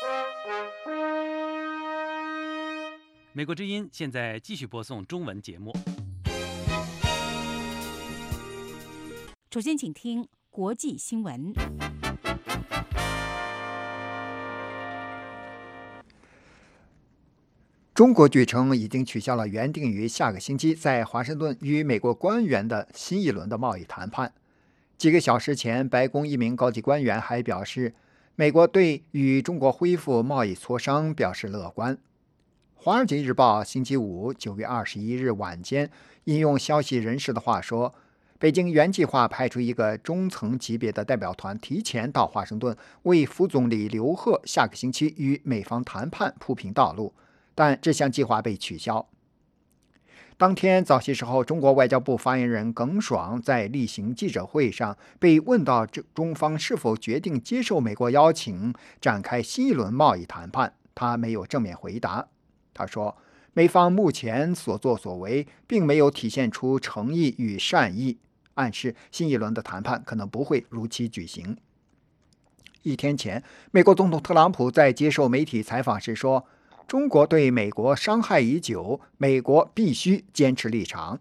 美国之音现在继续播送中文节目。 首先，请听国际新闻。 中国据称已经取消了原定于下个星期在华盛顿与美国官员的新一轮的贸易谈判。几个小时前，白宫一名高级官员还表示，美国对与中国恢复贸易磋商表示乐观。《华尔街日报》星期五9月21日晚间引用消息人士的话说，北京原计划派出一个中层级别的代表团提前到华盛顿，为副总理刘鹤下个星期与美方谈判铺平道路，但这项计划被取消。当天早些时候，中国外交部发言人耿爽在例行记者会上被问到中方是否决定接受美国邀请展开新一轮贸易谈判，他没有正面回答。他说，美方目前所作所为并没有体现出诚意与善意，暗示新一轮的谈判可能不会如期举行。一天前，美国总统特朗普在接受媒体采访时说，中国对美国伤害已久，美国必须坚持立场。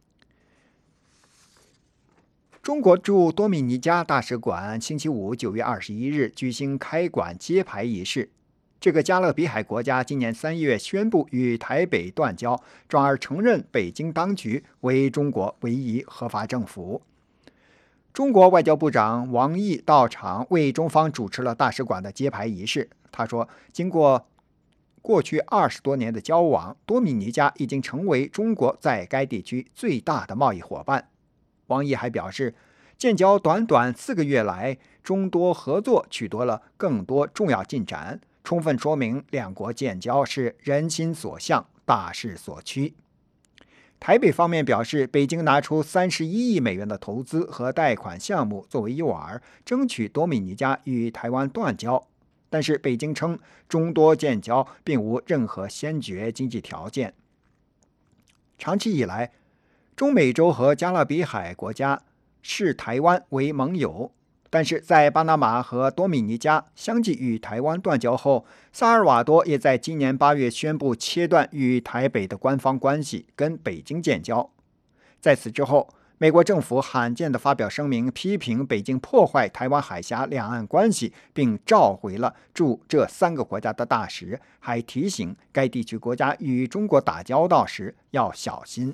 中国驻多米尼加大使馆星期五9月21日举行开馆揭牌仪式。这个加勒比海国家今年3月宣布与台北断交，转而承认北京当局为中国唯一合法政府。中国外交部长王毅到场为中方主持了大使馆的揭牌仪式。他说，经过过去20多年的交往，多米尼加已经成为中国在该地区最大的贸易伙伴。王毅还表示，建交短短4个月来，中多合作取得了更多重要进展，充分说明两国建交是人心所向，大势所趋。台北方面表示，北京拿出31亿美元的投资和贷款项目作为诱饵，争取多米尼加与台湾断交。但是北京称，中多建交并无任何先决经济条件。长期以来，中美洲和加勒比海国家视台湾为盟友，但是在巴拿马和多米尼加相继与台湾断交后，萨尔瓦多也在今年8月宣布切断与台北的官方关系，跟北京建交。在此之后，美国政府罕见地发表声明，批评北京破坏台湾海峡两岸关系，并召回了驻这3个国家的大使，还提醒该地区国家与中国打交道时要小心。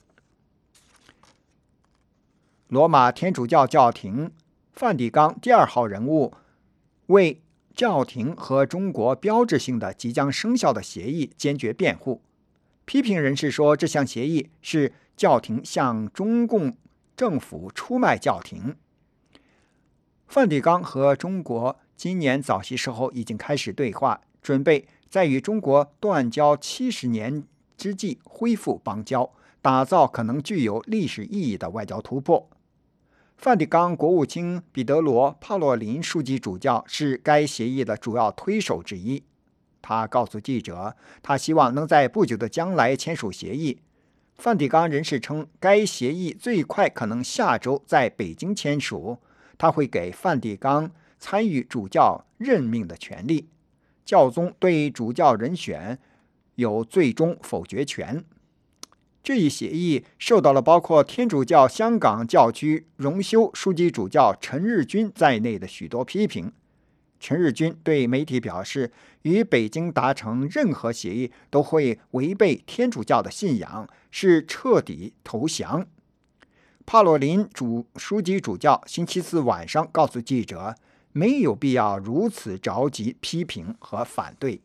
罗马天主教教廷梵蒂冈第2号人物为教廷和中国标志性的即将生效的协议坚决辩护。批评人士说，这项协议是教廷向中共政府出卖教廷。梵蒂冈和中国今年早些时候已经开始对话，准备在与中国断交70年之际恢复邦交，打造可能具有历史意义的外交突破。梵蒂冈国务卿彼得罗·帕洛林书记主教是该协议的主要推手之一。他告诉记者，他希望能在不久的将来签署协议。梵蒂冈人士称，该协议最快可能下周在北京签署。他会给梵蒂冈参与主教任命的权利，教宗对主教人选有最终否决权。这一协议受到了包括天主教香港教区荣休书记主教陈日君在内的许多批评。陈日君对媒体表示，与北京达成任何协议都会违背天主教的信仰，是彻底投降。帕洛林书记主教星期4晚上告诉记者，没有必要如此着急批评和反对。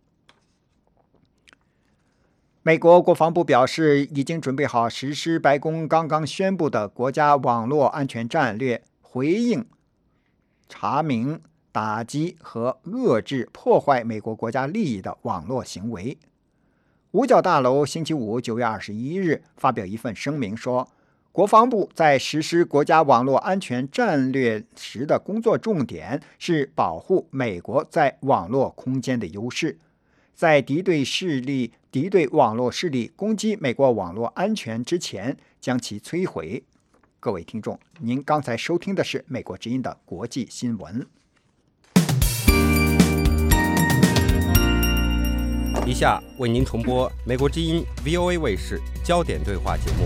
美国国防部表示，已经准备好实施白宫刚刚宣布的国家网络安全战略，回应、查明、打击和遏制破坏美国国家利益的网络行为。五角大楼星期五9月21日发表一份声明说，国防部在实施国家网络安全战略时的工作重点是保护美国在网络空间的优势，在敌对网络势力攻击美国网络安全之前将其摧毁。各位听众，您刚才收听的是美国之音的国际新闻。 下为您重播美国之音 VOA 卫视焦点对话节目。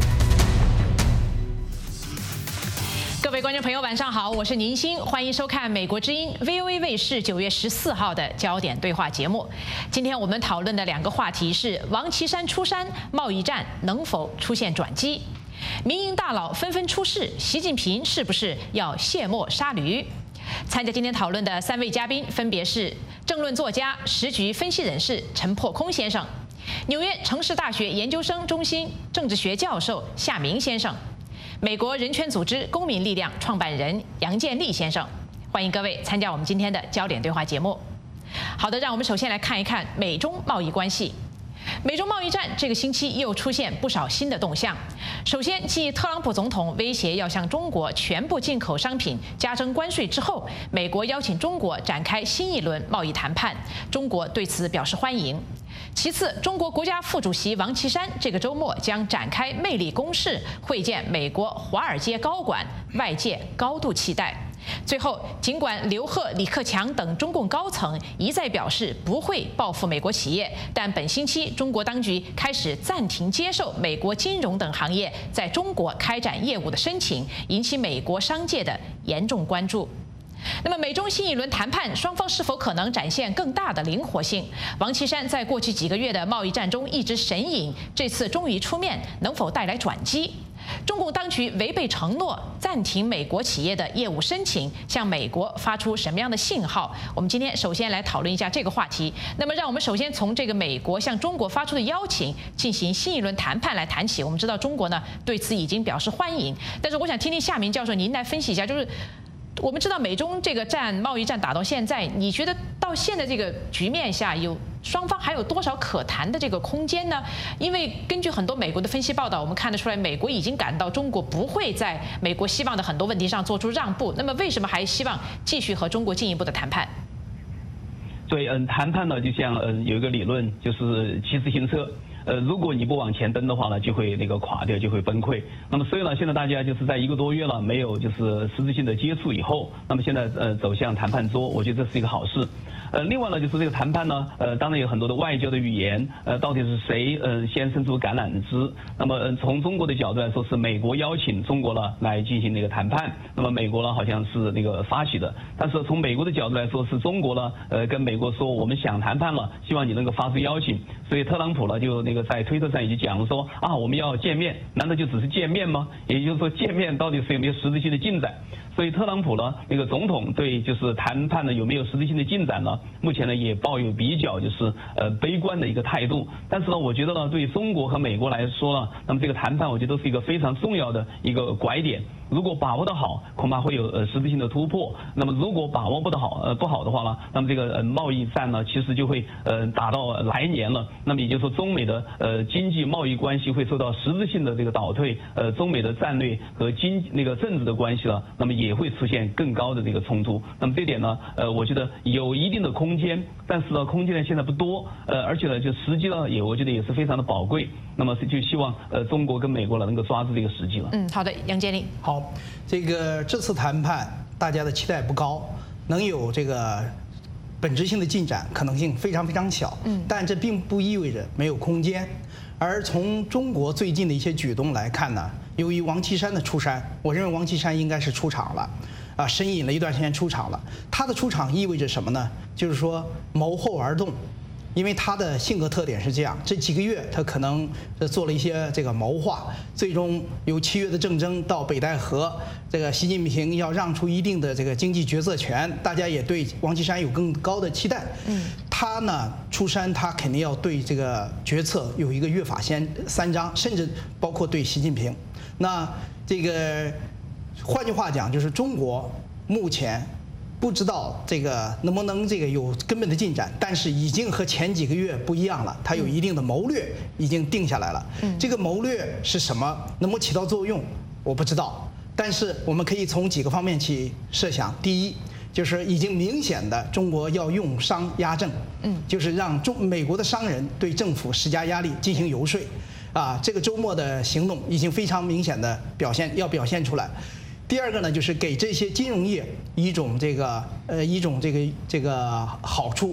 各位观众朋友，晚上好，我是宁鑫，欢迎收看美国之音 VOA 卫视9月14号的焦点对话节目。今天我们讨论的2个话题是：王岐山出山，贸易战能否出现转机？民营大佬纷纷出事，习近平是不是要卸磨杀驴？参加今天讨论的3位嘉宾分别是政论作家、时局分析人士陈破空先生，纽约城市大学研究生中心政治学教授夏明先生，美国人权组织公民力量创办人杨建立先生。欢迎各位参加我们今天的焦点对话节目。好的，让我们首先来看一看美中贸易关系。美中贸易战这个星期又出现不少新的动向。首先，继特朗普总统威胁要向中国全部进口商品加征关税之后，美国邀请中国展开新一轮贸易谈判，中国对此表示欢迎。其次，中国国家副主席王岐山这个周末将展开魅力攻势，会见美国华尔街高管，外界高度期待。最后，尽管刘鹤、李克强等中共高层一再表示不会报复美国企业，但本星期中国当局开始暂停接受美国金融等行业在中国开展业务的申请，引起美国商界的严重关注。那么，美中新一轮谈判，双方是否可能展现更大的灵活性？王岐山在过去几个月的贸易战中一直神隐，这次终于出面，能否带来转机？中共当局违背承诺，暂停美国企业的业务申请，向美国发出什么样的信号？我们今天首先来讨论一下这个话题。那么，让我们首先从这个美国向中国发出的邀请进行新一轮谈判来谈起。我们知道中国呢对此已经表示欢迎，但是我想听听夏明教授您来分析一下，就是我们知道美中这个贸易战打到现在，你觉得到现在这个局面下，双方还有多少可谈的这个空间呢？因为根据很多美国的分析报道，我们看得出来，美国已经感到中国不会在美国希望的很多问题上做出让步。那么为什么还希望继续和中国进一步的谈判？ 所以谈判呢，就像有一个理论，就是骑自行车。如果你不往前蹬的话呢，就会垮掉，就会崩溃。那么所以呢，现在大家就是在1个多月了，没有就是实质性的接触以后，那么现在走向谈判桌，我觉得这是一个好事。另外呢，就是这个谈判呢，当然有很多的外交的语言，到底是谁先伸出橄榄枝？那么从中国的角度来说，是美国邀请中国呢来进行谈判，那么美国呢好像是发起的，但是从美国的角度来说，是中国呢跟美国说我们想谈判了，希望你能够发出邀请。所以特朗普呢就在推特上已经讲了说啊，我们要见面，难道就只是见面吗？也就是说见面到底是有没有实质性的进展？所以特朗普呢总统对就是谈判呢有没有实质性的进展呢？目前呢也抱有比较悲观的一个态度。但是呢，我觉得呢对于中国和美国来说呢，那么这个谈判我觉得都是一个非常重要的一个拐点。如果把握得好，恐怕会有实质性的突破。那么如果把握不好的话呢，那么这个贸易战呢其实就会打到来年了。那么也就是说，中美的经济贸易关系会受到实质性的倒退，中美的战略和政治的关系呢，那么也会出现更高的冲突。那么这点呢，我觉得有一定的空间，但是呢，空间呢现在不多，而且呢，就时机呢我觉得也是非常的宝贵。那么就希望中国跟美国呢能够抓住这个时机了。 好的，杨建立。 好，这次谈判大家的期待不高，能有本质性的进展可能性非常非常小。但这并不意味着没有空间。而从中国最近的一些举动来看呢，由于王岐山的出山，我认为王岐山应该是出场了，神隐了一段时间出场了。他的出场意味着什么呢？就是说谋后而动。因为他的性格特点是这样，这几个月他可能做了一些谋划，最终由7月的政争到北戴河，习近平要让出一定的经济决策权，大家也对王岐山有更高的期待。他呢出山，他肯定要对决策有一个约法三章，甚至包括对习近平。那换句话讲，就是中国目前不知道能不能有根本的进展，但是已经和前几个月不一样了，它有一定的谋略已经定下来了。这个谋略是什么，能不能起到作用，我不知道。但是我们可以从几个方面去设想。第一，就是已经明显的中国要用商压政，就是让美国的商人对政府施加压力进行游说。这个周末的行动已经非常明显的要表现出来。第二个呢，就是给这些金融业一种好处，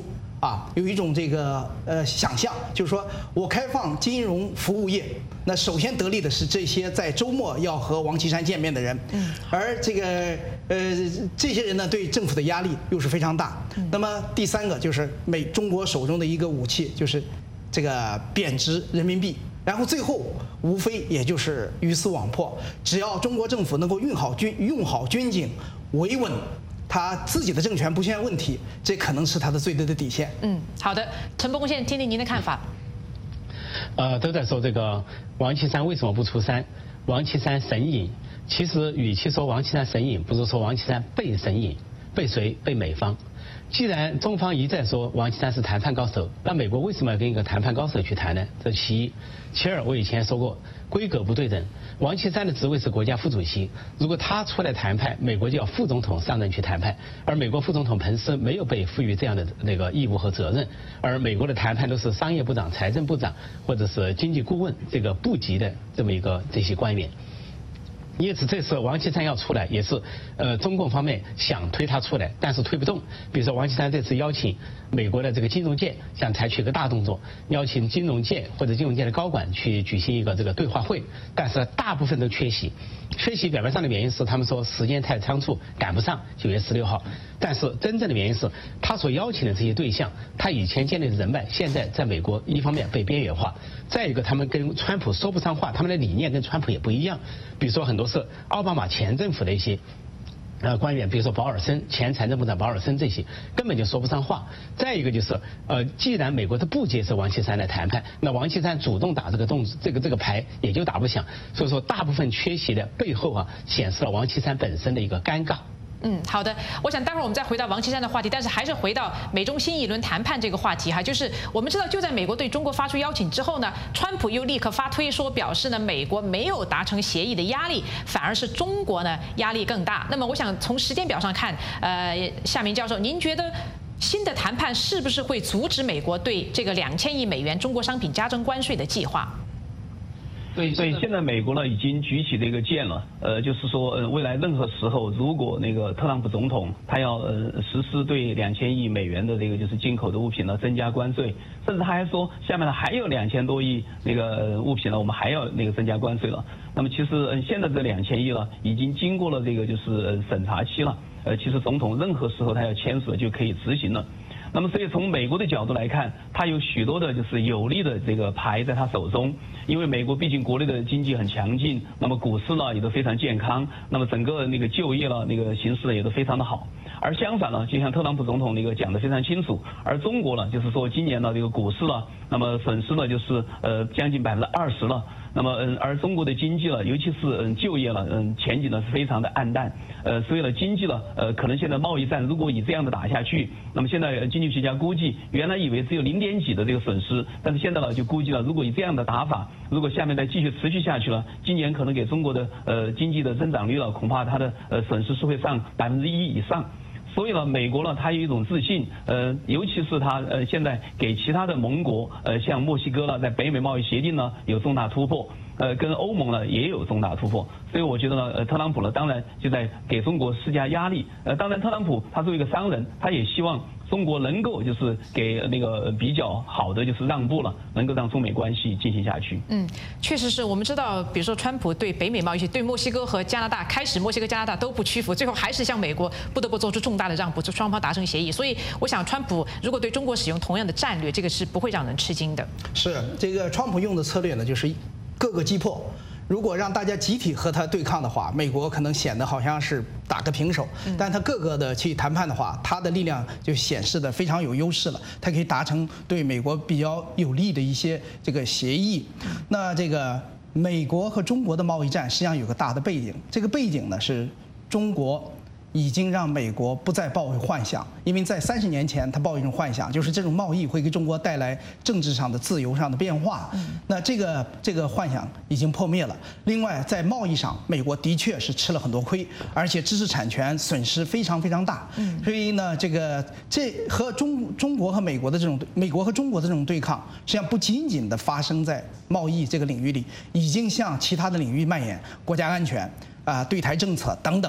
有一种这个想象，就是说我开放金融服务业，那首先得利的是这些在周末要和王岐山见面的人，而这个这些人呢对政府的压力又是非常大。那么第三个就是中国手中的一个武器就是这个贬值人民币。然后最后无非也就是鱼死网破，只要中国政府能够用好军警，维稳他自己的政权不出现问题，这可能是他的最低的底线。 好的，陈伯公先生，听听您的看法。 都在说这个王岐山为什么不出山？王岐山神隐，其实与其说王岐山神隐，不如说王岐山被神隐，被谁？被美方。既然中方一再说王岐山是谈判高手，那美国为什么要跟一个谈判高手去谈呢？这其一。其二，我以前说过，规格不对等。王岐山的职位是国家副主席，如果他出来谈判，美国就要副总统上任去谈判，而美国副总统彭斯没有被赋予这样的那个义务和责任，而美国的谈判都是商业部长、财政部长或者是经济顾问这个部级的这么一个这些官员。因此，这次王岐山要出来，也是中共方面想推他出来，但是推不动。比如说，王岐山这次邀请美国的这个金融界想采取一个大动作，邀请金融界或者金融界的高管去举行一个这个对话会，但是大部分都缺席。缺席表面上的原因是他们说时间太仓促，赶不上9月16号。但是真正的原因是他所邀请的这些对象，他以前建立的人脉，现在在美国一方面被边缘化，再一个他们跟川普说不上话，他们的理念跟川普也不一样。比如说很多是奥巴马前政府的一些官员，比如说保尔森前财政部长保尔森，这些根本就说不上话。再一个就是既然美国他不接受王岐山来谈判，那王岐山主动打这个牌也就打不响。所以说大部分缺席的背后显示了王岐山本身的一个尴尬。 好的，我想待会儿我们再回到王岐山的话题，但是还是回到美中新一轮谈判这个话题哈，就是我们知道就在美国对中国发出邀请之后呢，川普又立刻发推说表示呢，美国没有达成协议的压力，反而是中国呢压力更大。那么我想从时间表上看，夏明教授，您觉得新的谈判是不是会阻止美国对这个2000亿美元中国商品加征关税的计划？ 所以现在美国呢已经举起这个剑了，就是说未来任何时候，如果那个特朗普总统他要实施对2000亿美元的这个就是进口的物品呢增加关税，甚至他还说下面呢还有2000多亿那个物品呢我们还要那个增加关税了。那么其实现在这2000亿呢已经经过了这个就是审查期了，其实总统任何时候他要签署就可以执行了。那么，所以从美国的角度来看，他有许多的就是有利的这个牌在他手中，因为美国毕竟国内的经济很强劲，那么股市呢也都非常健康，那么整个那个就业呢那个形势也都非常的好。而相反呢，就像特朗普总统那个讲得非常清楚，而中国呢就是说今年呢这个股市呢，那么损失呢就是将近20%了。那么而中国的经济呢，尤其是就业呢，前景呢是非常的暗淡，所以呢经济呢，可能现在贸易战如果以这样的打下去，那么现在经济学家估计，原来以为只有0.几的这个损失，但是现在呢就估计了，如果以这样的打法，如果下面再继续持续下去了，今年可能给中国的经济的增长率了，恐怕它的损失是会上1%以上。所以呢，美国呢，它有一种自信，尤其是它现在给其他的盟国，像墨西哥呢，在北美贸易协定呢有重大突破，跟欧盟呢也有重大突破。所以我觉得呢，特朗普呢，当然就在给中国施加压力。当然，特朗普他作为一个商人，他也希望中国能够就是给那个比较好的就是让步了，能够让中美关系进行下去。 确实是我们知道，比如说川普对北美贸易协定，对墨西哥和加拿大，开始墨西哥、加拿大都不屈服，最后还是向美国不得不做出重大的让步，双方达成协议。所以我想，川普如果对中国使用同样的战略，这个是不会让人吃惊的。 是这个川普用的策略呢，就是各个击破。如果让大家集体和他对抗的话，美国可能显得好像是打个平手，但他各个的去谈判的话，他的力量就显示的非常有优势了，他可以达成对美国比较有利的一些这个协议。那这个美国和中国的贸易战实际上有个大的背景，这个背景呢是中国已经让美国不再抱有幻想，因为在30年前，他抱一种幻想，就是这种贸易会给中国带来政治上的自由上的变化。那这个幻想已经破灭了。另外，在贸易上，美国的确是吃了很多亏，而且知识产权损失非常非常大。所以呢，这和中国和美国的这种美国和中国的这种对抗，实际上不仅仅的发生在贸易这个领域里，已经向其他的领域蔓延，国家安全对台政策等等。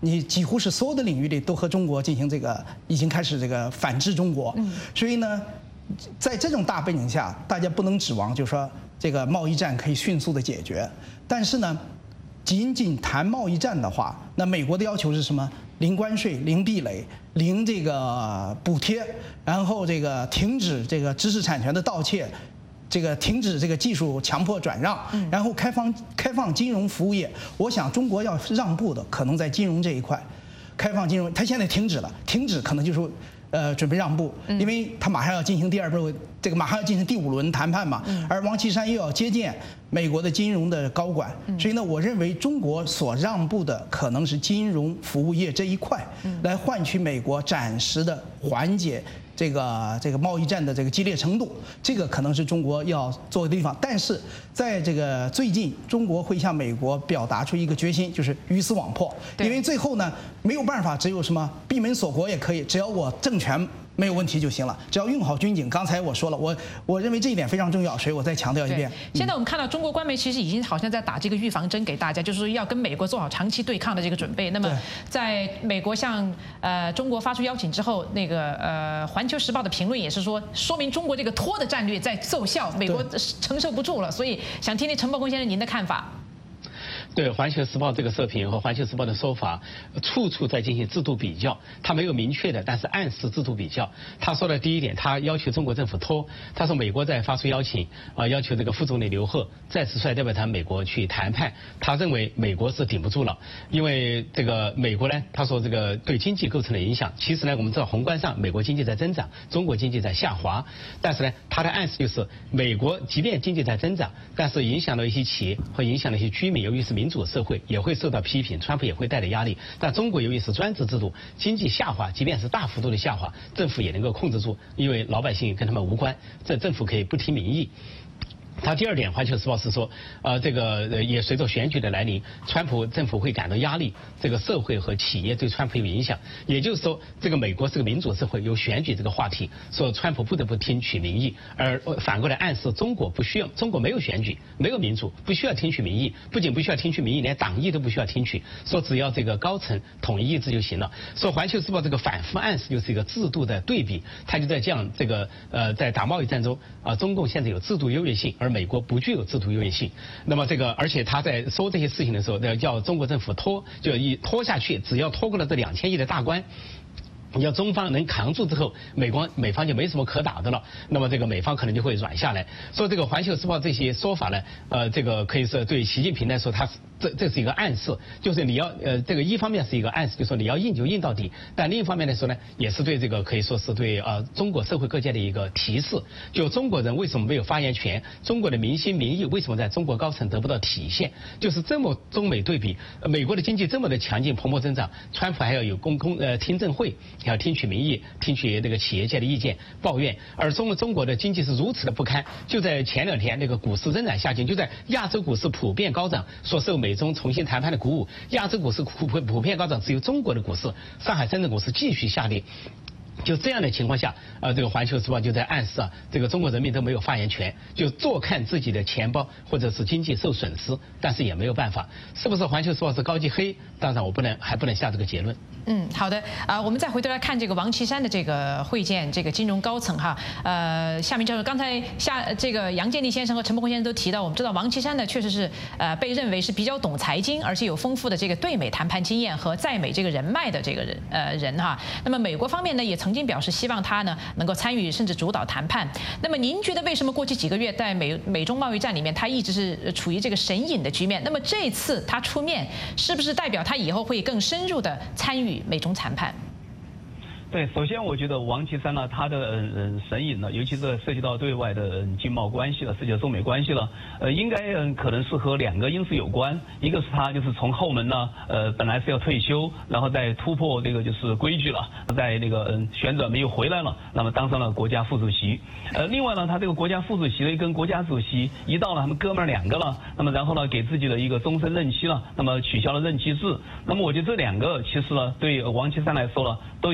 你几乎是所有的领域里都和中国进行已经开始反制中国。所以呢，在这种大背景下，大家不能指望就是说这个贸易战可以迅速的解决。但是呢，仅仅谈贸易战的话，那美国的要求是什么？零关税、零壁垒、零这个补贴，然后这个停止这个知识产权的盗窃，这个停止这个技术强迫转让，然后开放金融服务业。我想中国要让步的可能在金融这一块，开放金融，它现在停止了，停止可能就是准备让步，因为他马上要进行第二步，马上要进行第5轮谈判嘛。而王岐山又要接见美国的金融的高管，所以呢，我认为中国所让步的可能是金融服务业这一块，来换取美国暂时的缓解这个贸易战的这个激烈程度，这个可能是中国要做的地方。但是在这个最近，中国会向美国表达出一个决心，就是鱼死网破。因为最后呢，没有办法，只有什么闭门锁国也可以，只要我政权没有问题就行了，只要用好军警。刚才我说了，我认为这一点非常重要，所以我再强调一遍。 现在我们看到中国官媒其实已经好像在打这个预防针给大家，就是说要跟美国做好长期对抗的这个准备。那么在美国向中国发出邀请之后，那个环球时报的评论也是说明中国这个拖的战略在奏效，美国承受不住了。所以想听听陈伯公先生您的看法。 对《环球时报》这个社评和《环球时报》的说法，处处在进行制度比较。他没有明确的，但是暗示制度比较。他说的第一点，他要求中国政府拖。他说美国在发出邀请，要求这个副总理刘鹤再次率代表团美国去谈判。他认为美国是顶不住了，因为这个美国呢，他说这个对经济构成了影响。其实呢，我们知道宏观上美国经济在增长，中国经济在下滑。但是呢，他的暗示就是美国即便经济在增长，但是影响了一些企业和影响了一些居民，由于是民主社会也会受到批评，川普也会带来压力。但中国由于是专制制度，经济下滑，即便是大幅度的下滑，政府也能够控制住，因为老百姓跟他们无关，这政府可以不听民意。他第二点，《环球时报》是说，这个也随着选举的来临，川普政府会感到压力，这个社会和企业对川普有影响。也就是说，这个美国是个民主社会，有选举这个话题，说川普不得不听取民意，而反过来暗示中国不需要，中国没有选举，没有民主，不需要听取民意，不仅不需要听取民意，连党意都不需要听取，说只要这个高层统一意志就行了。说《环球时报》这个反复暗示就是一个制度的对比，他就在讲这个在打贸易战中中共现在有制度优越性，而美国不具有制度优越性。那么这个，而且他在说这些事情的时候，叫中国政府拖，就拖下去，只要拖过了这2000亿的大关。要中方能扛住之后，美方就没什么可打的了，那么这个美方可能就会软下来。说这个《环球时报》这些说法呢，这个可以说对习近平来说，他这是一个暗示，就是你要这个一方面是一个暗示，就是说你要硬就硬到底，但另一方面来说呢，也是对这个可以说是对中国社会各界的一个提示，就中国人为什么没有发言权，中国的民心民意为什么在中国高层得不到体现，就是这么中美对比，美国的经济这么的强劲蓬勃增长，川普还要有听证会。要听取民意，听取这个企业界的意见抱怨，而中国的经济是如此的不堪。就在前2天，那个股市仍然下行，就在亚洲股市普遍高涨，所受美中重新谈判的鼓舞，亚洲股市普遍高涨，只有中国的股市，上海、深圳股市继续下跌。就这样的情况下，这个《环球时报》就在暗示这个中国人民都没有发言权，就坐看自己的钱包或者是经济受损失，但是也没有办法。是不是《环球时报》是高级黑？当然，我还不能下这个结论。 好的我们再回头来看这个王岐山的这个会见这个金融高层哈。夏明教授，刚才这个杨建立先生和陈伯公先生都提到，我们知道王岐山呢确实是被认为是比较懂财经，而且有丰富的这个对美谈判经验和在美这个人脉的这个人哈。那么美国方面呢也曾经表示希望他呢能够参与甚至主导谈判。那么您觉得为什么过去几个月在美中贸易战里面他一直是处于这个神隐的局面？那么这次他出面，是不是代表他以后会更深入的参与美中谈判？ 对，首先我觉得王岐山呢，他的神隐呢，尤其是涉及到对外的经贸关系了，涉及到中美关系了，应该可能是和2个因素有关，一个是他就是从后门呢，本来是要退休，然后再突破这个就是规矩了，在那个旋转门又回来了，那么当上了国家副主席。另外呢，他这个国家副主席呢跟国家主席一到了他们哥们儿2个了，那么然后呢给自己的一个终身任期了，那么取消了任期制。那么我觉得这2个其实呢对王岐山来说呢都有一个非常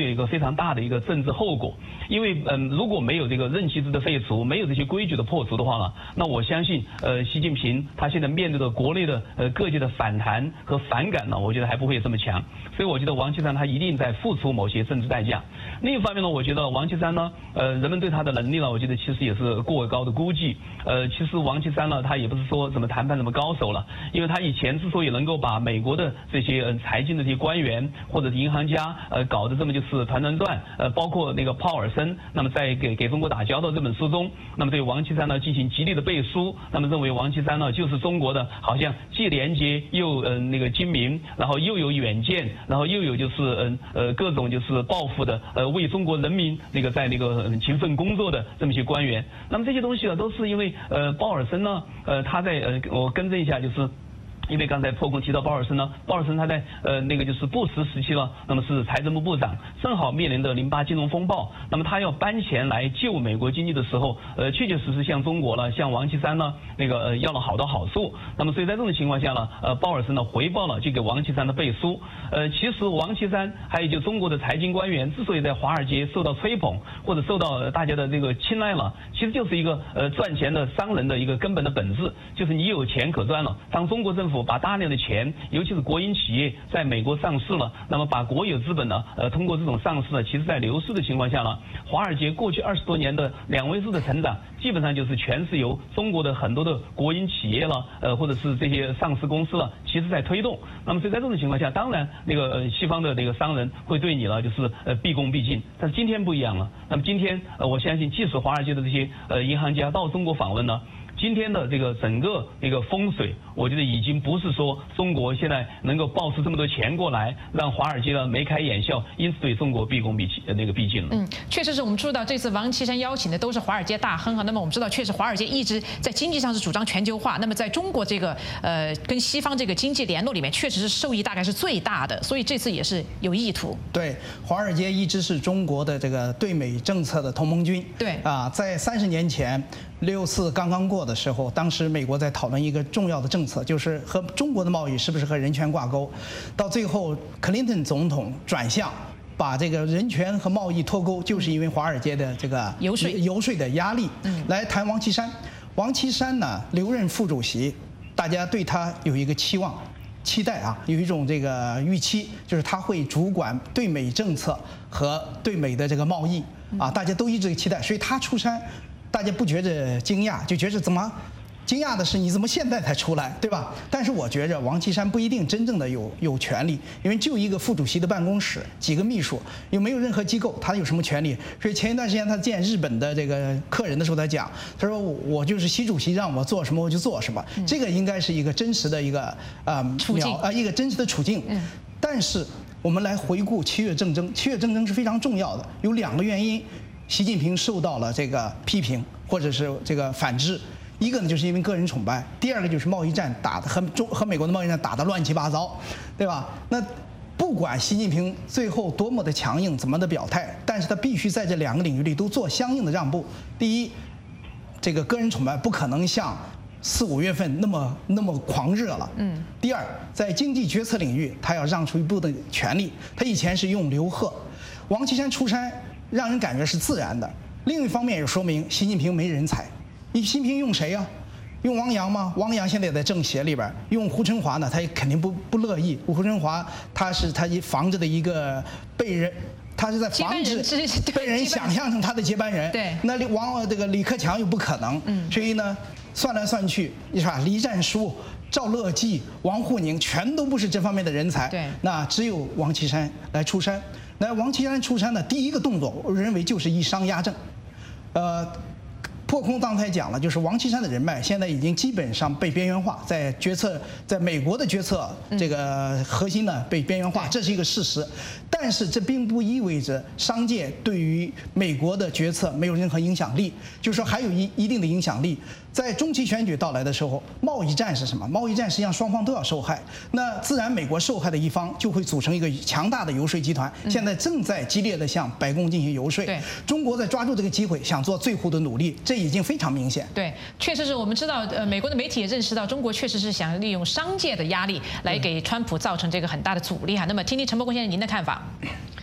常大的一个政治后果。因为如果没有这个任期制的废除，没有这些规矩的破除的话呢，那我相信习近平他现在面对的国内的各界的反弹和反感呢，我觉得还不会这么强。所以我觉得王岐山他一定在付出某些政治代价。另一方面呢，我觉得王岐山呢，人们对他的能力呢，我觉得其实也是过高的估计。其实王岐山呢，他也不是说什么谈判什么高手了，因为他以前之所以能够把美国的这些财经的这些官员或者是银行家搞得这么就是团团转，包括那个鲍尔森，那么在给中国打交道这本书中，那么对王岐山呢进行极力的背书，那么认为王岐山呢就是中国的好像既廉洁又那个精明，然后又有远见，然后又有就是各种就是抱负的为中国人民那个在那个勤奋工作的这么一些官员。那么这些东西呢都是因为鲍尔森呢他在我更正一下，就是因为刚才破空提到鲍尔森呢，鲍尔森他在那个就是布什时期呢，那么是财政部部长，正好面临的08金融风暴，那么他要搬钱来救美国经济的时候，确确实实向中国了，向王岐山呢那个要了好多好处。那么所以在这种情况下呢，鲍尔森呢回报了就给王岐山的背书。其实王岐山还有就中国的财经官员之所以在华尔街受到吹捧或者受到大家的这个青睐了，其实就是一个赚钱的商人的一个根本的本质，就是你有钱可赚了。当中国政府把大量的钱，尤其是国营企业在美国上市了，那么把国有资本呢，通过这种上市呢，其实在流失的情况下呢，华尔街过去20多年的2位数的成长，基本上就是全是由中国的很多的国营企业了，或者是这些上市公司了，其实在推动。那么所以在这种情况下，当然那个西方的那个商人会对你呢，就是毕恭毕敬。但是今天不一样了。那么今天我相信，即使华尔街的这些银行家到中国访问呢，今天的这个整个那个风水，我觉得已经不是说中国现在能够爆出这么多钱过来，让华尔街呢眉开眼笑，因此对中国毕恭毕敬了。 确实是我们注意到这次王岐山邀请的都是华尔街大亨哈。那么我们知道，确实华尔街一直在经济上是主张全球化，那么在中国这个跟西方这个经济联络里面，确实是受益大概是最大的，所以这次也是有意图。 对，华尔街一直是中国的这个对美政策的同盟军。 对啊，在30年前6·4刚刚过的时候，当时美国在讨论一个重要的政策，就是和中国的贸易是不是和人权挂钩。到最后，克林顿总统转向，把这个人权和贸易脱钩，就是因为华尔街的这个游说的压力。来谈王岐山，王岐山呢留任副主席，大家对他有一个期待啊，有一种这个预期，就是他会主管对美政策和对美的这个贸易啊，大家都一直期待，所以他出山，大家不觉着惊讶，就觉着怎么惊讶的是你怎么现在才出来，对吧？但是我觉着王岐山不一定真正的有权利，因为就一个副主席的办公室，几个秘书，又没有任何机构，他有什么权利？所以前一段时间他见日本的这个客人的时候，他讲，他说我就是习主席让我做什么我就做什么，这个应该是一个真实的一个处境一个真实的处境。但是我们来回顾7月政争，7月政争是非常重要的，有2个原因，习近平受到了这个批评或者是这个反制。一个呢，就是因为个人崇拜；第二个就是贸易战打得和美国的贸易战打得乱七八糟，对吧？那不管习近平最后多么的强硬，怎么的表态，但是他必须在这2个领域里都做相应的让步。第一，这个个人崇拜不可能像4、5月份那么狂热了。第二，在经济决策领域，他要让出一部分权利。他以前是用刘鹤，王岐山出山，让人感觉是自然的。另一方面也说明习近平没人才。习近平用谁呀？用王阳吗？王阳现在也在政协里边。用胡春华呢，他也肯定不乐意。胡春华他防着的一个被人，他是在防止被人想象成他的接班人。 对。 那这个李克强又不可能。所以呢，算来算去，是吧？黎战书、赵乐际、王沪宁全都不是这方面的人才。 对。 那只有王岐山来出山。那王岐山出山的第一个动作，我认为就是以商压政。破空刚才讲了，就是王岐山的人脉现在已经基本上被边缘化，在美国的决策这个核心呢被边缘化，这是一个事实。但是这并不意味着商界对于美国的决策没有任何影响力，就是说还有一定的影响力。在中期选举到来的时候，贸易战是什么？贸易战实际上双方都要受害，那自然美国受害的一方就会组成一个强大的游说集团，现在正在激烈的向白宫进行游说。中国在抓住这个机会，想做最后的努力，这已经非常明显。 对，确实是我们知道，美国的媒体也认识到，中国确实是想利用商界的压力来给川普造成这个很大的阻力哈。那么，听听陈伯公先生您的看法。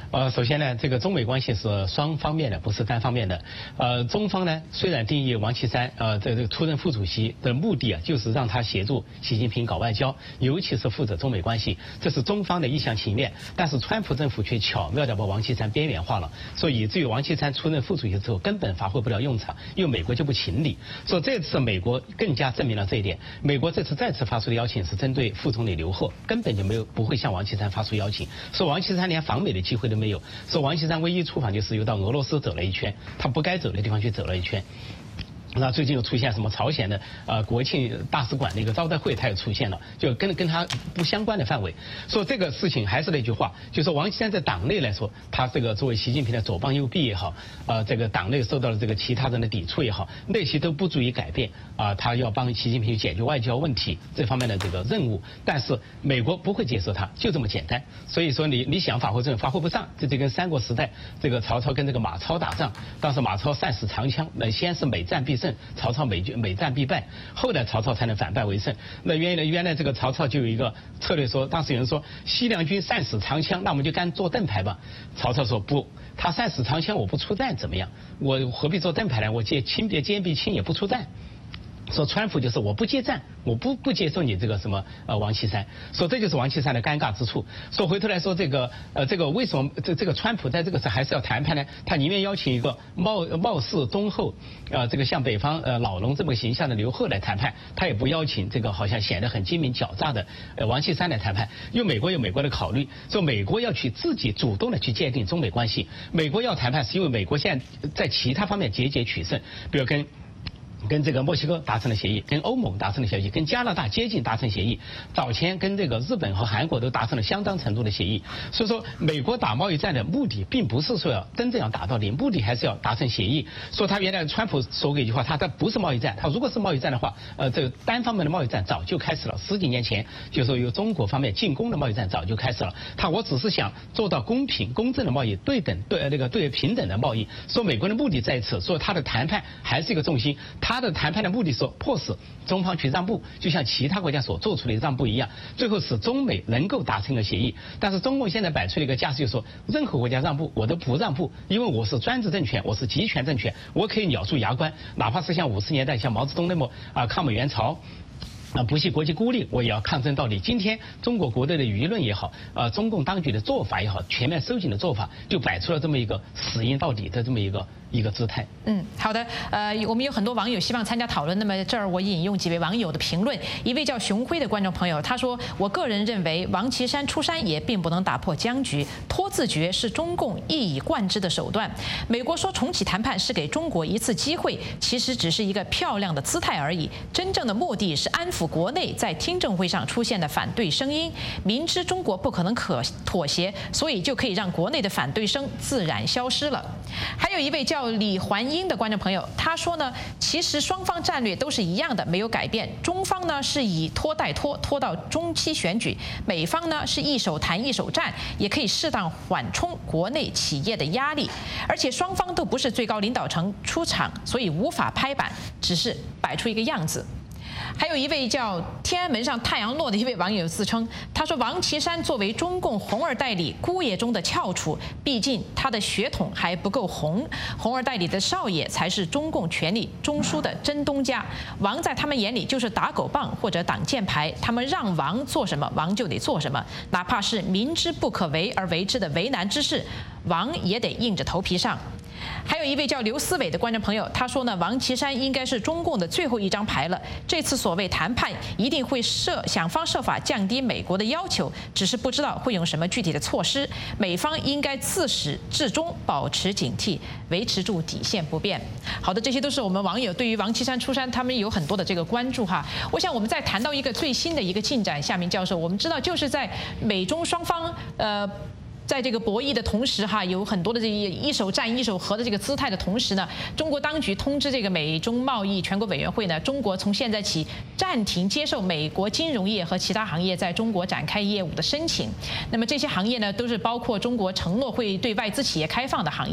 首先呢，这个中美关系是双方面的，不是单方面的。中方呢虽然定义王岐山这个出任副主席的目的啊，就是让他协助习近平搞外交，尤其是负责中美关系，这是中方的一厢情愿。但是川普政府却巧妙地把王岐山边缘化了，所以以至于王岐山出任副主席之后根本发挥不了用场，因为美国就不请你。所以这次美国更加证明了这一点。美国这次再次发出的邀请是针对副总理刘鹤，根本就不会向王岐山发出邀请，说王岐山连访美的机会都没有，说王岐山唯一出访就是又到俄罗斯走了一圈，他不该走的地方去走了一圈。那最近又出现什么朝鲜的国庆大使馆的一个招待会，他又出现了，就跟他不相关的范围。说这个事情还是那句话，就说王岐山在党内来说，他这个作为习近平的左膀右臂也好，这个党内受到了这个其他人的抵触也好，那些都不足以改变他要帮习近平解决外交问题这方面的这个任务。但是美国不会接受他，就这么简单。所以说你想发挥作用发挥不上，这就跟三国时代这个曹操跟这个马超打仗，当时马超善使长枪，先是每战必胜，曹操每战必败，后来曹操才能反败为胜。那原来这个曹操就有一个策略说，当时有人说西凉军善使长枪，那我们就干做盾牌吧。曹操说不，他善使长枪，我不出战怎么样？我何必做盾牌呢？我坚必清也不出战。说川普就是我不接战，我不接受你这个什么王岐山，说这就是王岐山的尴尬之处。说回头来说这个为什么这个川普在这个时候还是要谈判呢？他宁愿邀请一个貌似忠厚这个像北方老农这么形象的刘鹤来谈判，他也不邀请这个好像显得很精明狡诈的王岐山来谈判。因为美国有美国的考虑，说美国要去自己主动的去界定中美关系。美国要谈判是因为美国现在在其他方面节节取胜，比如跟这个墨西哥达成了协议，跟欧盟达成了协议，跟加拿大接近达成协议，早前跟这个日本和韩国都达成了相当程度的协议。所以说美国打贸易战的目的并不是说要真正要打到零，目的还是要达成协议。说他原来川普说过一句话，他不是贸易战，他如果是贸易战的话，这个单方面的贸易战早就开始了，10几年前就说由中国方面进攻的贸易战早就开始了。我只是想做到公平公正的贸易，对平等的贸易。说美国的目的在此，说他的谈判还是一个重心。他的谈判的目的是迫使中方去让步，就像其他国家所做出的让步一样，最后使中美能够达成一个协议。但是中共现在摆出了一个架势，就是说任何国家让步我都不让步，因为我是专制政权，我是集权政权，我可以咬住牙关，哪怕是像50年代像毛泽东那么抗美援朝。不惜国际孤立，我也要抗争到底。今天中国国内的舆论也好，中共当局的做法也好，全面收紧的做法，就摆出了这么一个死硬到底的这么一个姿态。 好的，我们有很多网友希望参加讨论，那么这儿我引用几位网友的评论。一位叫熊辉的观众朋友他说：“我个人认为，王岐山出山也并不能打破僵局，拖字诀是中共一以贯之的手段。美国说重启谈判是给中国一次机会，其实只是一个漂亮的姿态而已，真正的目的是安抚国内在听证会上出现的反对声音，明知中国不可能妥协，所以就可以让国内的反对声自然消失了。”还有一位叫李环英的观众朋友他说呢，其实双方战略都是一样的，没有改变。中方呢是以拖代拖到中期选举，美方呢是一手谈一手战，也可以适当缓冲国内企业的压力。而且双方都不是最高领导层出场，所以无法拍板，只是摆出一个样子。还有一位叫天安门上太阳落的一位网友自称，他说王岐山作为中共红二代里姑爷中的翘楚，毕竟他的血统还不够红，红二代里的少爷才是中共权力中枢的真东家，王在他们眼里就是打狗棒或者挡箭牌，他们让王做什么王就得做什么，哪怕是明知不可为而为之的为难之事，王也得硬着头皮上。还有一位叫刘思伟的观众朋友他说呢，王岐山应该是中共的最后一张牌了，这次所谓谈判一定会想方设法降低美国的要求，只是不知道会用什么具体的措施，美方应该自始至终保持警惕，维持住底线不变。好的，这些都是我们网友对于王岐山出山他们有很多的这个关注哈。我想我们再谈到一个最新的一个进展，夏明教授，我们知道就是在美中双方在这个博弈的同时哈，有很多的这一手战一手和的这个姿态的同时呢，中国当局通知这个美中贸易全国委员会呢，中国从现在起暂停接受美国金融业和其他行业在中国展开业务的申请。那么这些行业呢，都是包括中国承诺会对外资企业开放的行业。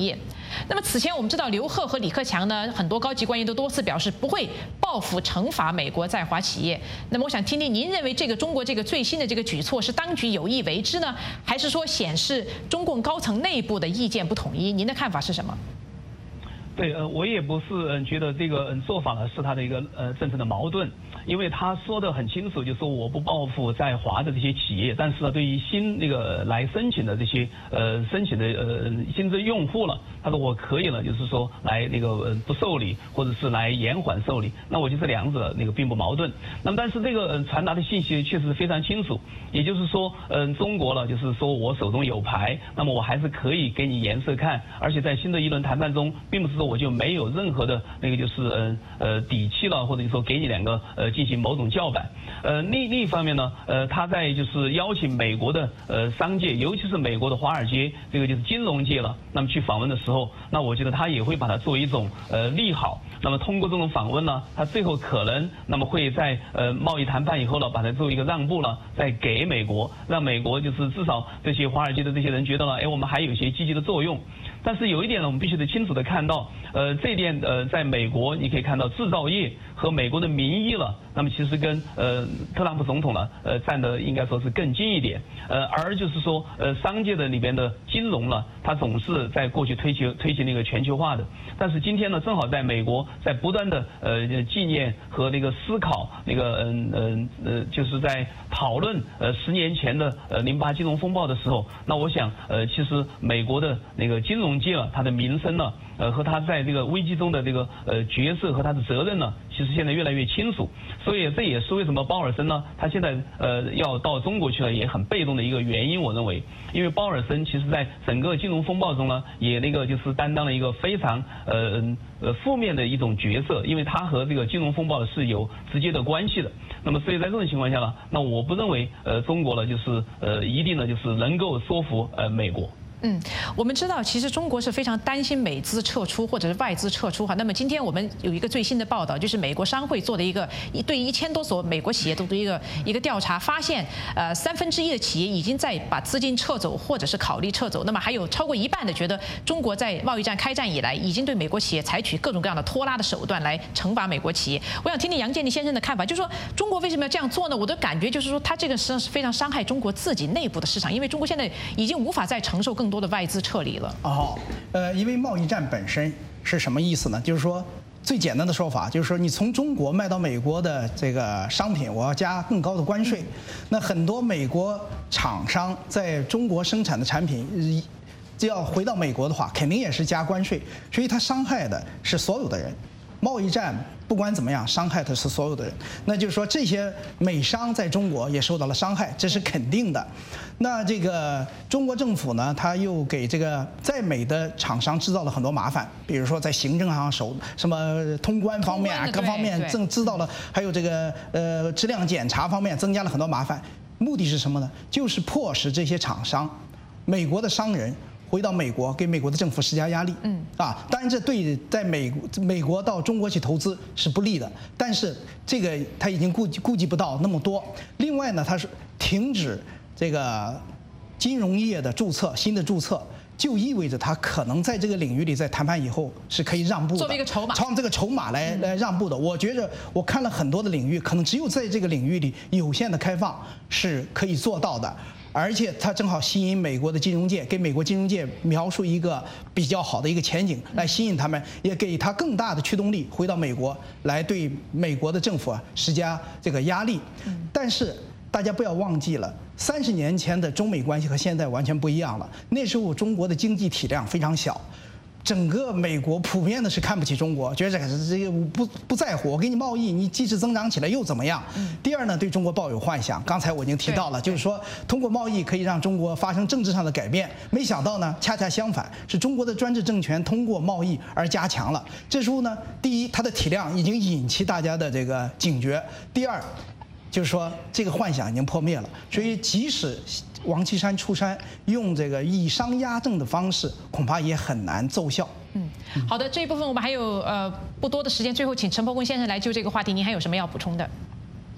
那么此前我们知道刘鹤和李克强呢，很多高级官员都多次表示不会报复惩罚美国在华企业。那么我想听听您认为这个中国这个最新的这个举措是当局有意为之呢，还是说显示中共高层内部的意见不统一？您的看法是什么？ 对，我也不是觉得这个做法呢是他的一个政策的矛盾，因为他说的很清楚，就说我不报复在华的这些企业，但是呢，对于新那个来申请的这些申请的新增用户了，他说我可以了，就是说来那个不受理，或者是来延缓受理，那我觉得这两者那个并不矛盾。那么但是这个传达的信息确实非常清楚，也就是说中国了，就是说我手中有牌，那么我还是可以给你颜色看，而且在新的一轮谈判中，并不是说我就没有任何的那个就是底气了，或者说给你两个进行某种叫板。另一方面呢，他在就是邀请美国的商界，尤其是美国的华尔街，这个就是金融界了，那么去访问的时候，那我觉得他也会把它作为一种利好。那么通过这种访问呢，他最后可能那么会在贸易谈判以后呢，把它作为一个让步了，再给美国，让美国就是至少这些华尔街的这些人觉得了，我们还有一些积极的作用。但是有一点呢，我们必须得清楚的看到，这一点在美国你可以看到制造业和美国的民意了，那么其实跟特朗普总统呢站的应该说是更近一点，而就是说商界的里边的金融呢，它总是在过去推行那个全球化的，但是今天呢，正好在美国在不断的纪念和那个思考那个就是在讨论10年前的08金融风暴的时候，那我想其实美国的那个金融界它的名声呢，和他在这个危机中的这个角色和他的责任呢，其实现在越来越清楚。所以这也是为什么鲍尔森呢，他现在要到中国去了也很被动的一个原因。我认为，因为鲍尔森其实在整个金融风暴中呢，也那个就是担当了一个非常负面的一种角色，因为他和这个金融风暴是有直接的关系的。那么所以在这种情况下呢，那我不认为中国呢就是一定呢就是能够说服美国。 我们知道，其实中国是非常担心美资撤出或者是外资撤出哈。那么今天我们有一个最新的报道，就是美国商会做的一个对1000多所美国企业做的一个调查，发现1/3的企业已经在把资金撤走或者是考虑撤走。那么还有超过一半的觉得中国在贸易战开战以来，已经对美国企业采取各种各样的拖拉的手段来惩罚美国企业。我想听听杨建立先生的看法，就是说中国为什么要这样做呢？我的感觉就是说，他这个实际上是非常伤害中国自己内部的市场，因为中国现在已经无法再承受更多的外资撤离了。 因为贸易战本身是什么意思呢？就是说，最简单的说法就是说，你从中国卖到美国的这个商品，我要加更高的关税。那很多美国厂商在中国生产的产品，就要回到美国的话，肯定也是加关税，所以它伤害的是所有的人。贸易战不管怎么样，伤害的是所有的人。那就是说，这些美商在中国也受到了伤害，这是肯定的。那这个中国政府呢，他又给这个在美的厂商制造了很多麻烦，比如说在行政上什么通关方面啊，各方面制造了，还有这个质量检查方面增加了很多麻烦。目的是什么呢？就是迫使这些厂商，美国的商人回到美国，给美国的政府施加压力。当然这对在美国到中国去投资是不利的，但是这个他已经顾及不到那么多。另外呢，他是停止这个金融业的注册，新的注册，就意味着他可能在这个领域里，在谈判以后是可以让步的， 作为一个筹码， 朝这个筹码来让步的。我觉着我看了很多的领域，可能只有在这个领域里有限的开放是可以做到的。而且它正好吸引美国的金融界，给美国金融界描述一个比较好的一个前景，来吸引他们，也给他更大的驱动力，回到美国来对美国的政府施加这个压力。但是大家不要忘记了，30年前的中美关系和现在完全不一样了。那时候中国的经济体量非常小。整个美国普遍的是看不起中国，觉得这个不在乎，我给你贸易，你即使增长起来又怎么样？第二呢，对中国抱有幻想。刚才我已经提到了，就是说通过贸易可以让中国发生政治上的改变。没想到呢，恰恰相反，是中国的专制政权通过贸易而加强了。这时候呢，第一，它的体量已经引起大家的这个警觉；第二，就是说这个幻想已经破灭了。所以即使王岐山出山，用这个以商压政的方式，恐怕也很难奏效。 好的，这一部分我们还有不多的时间，最后请陈伯坤先生来就这个话题，您还有什么要补充的？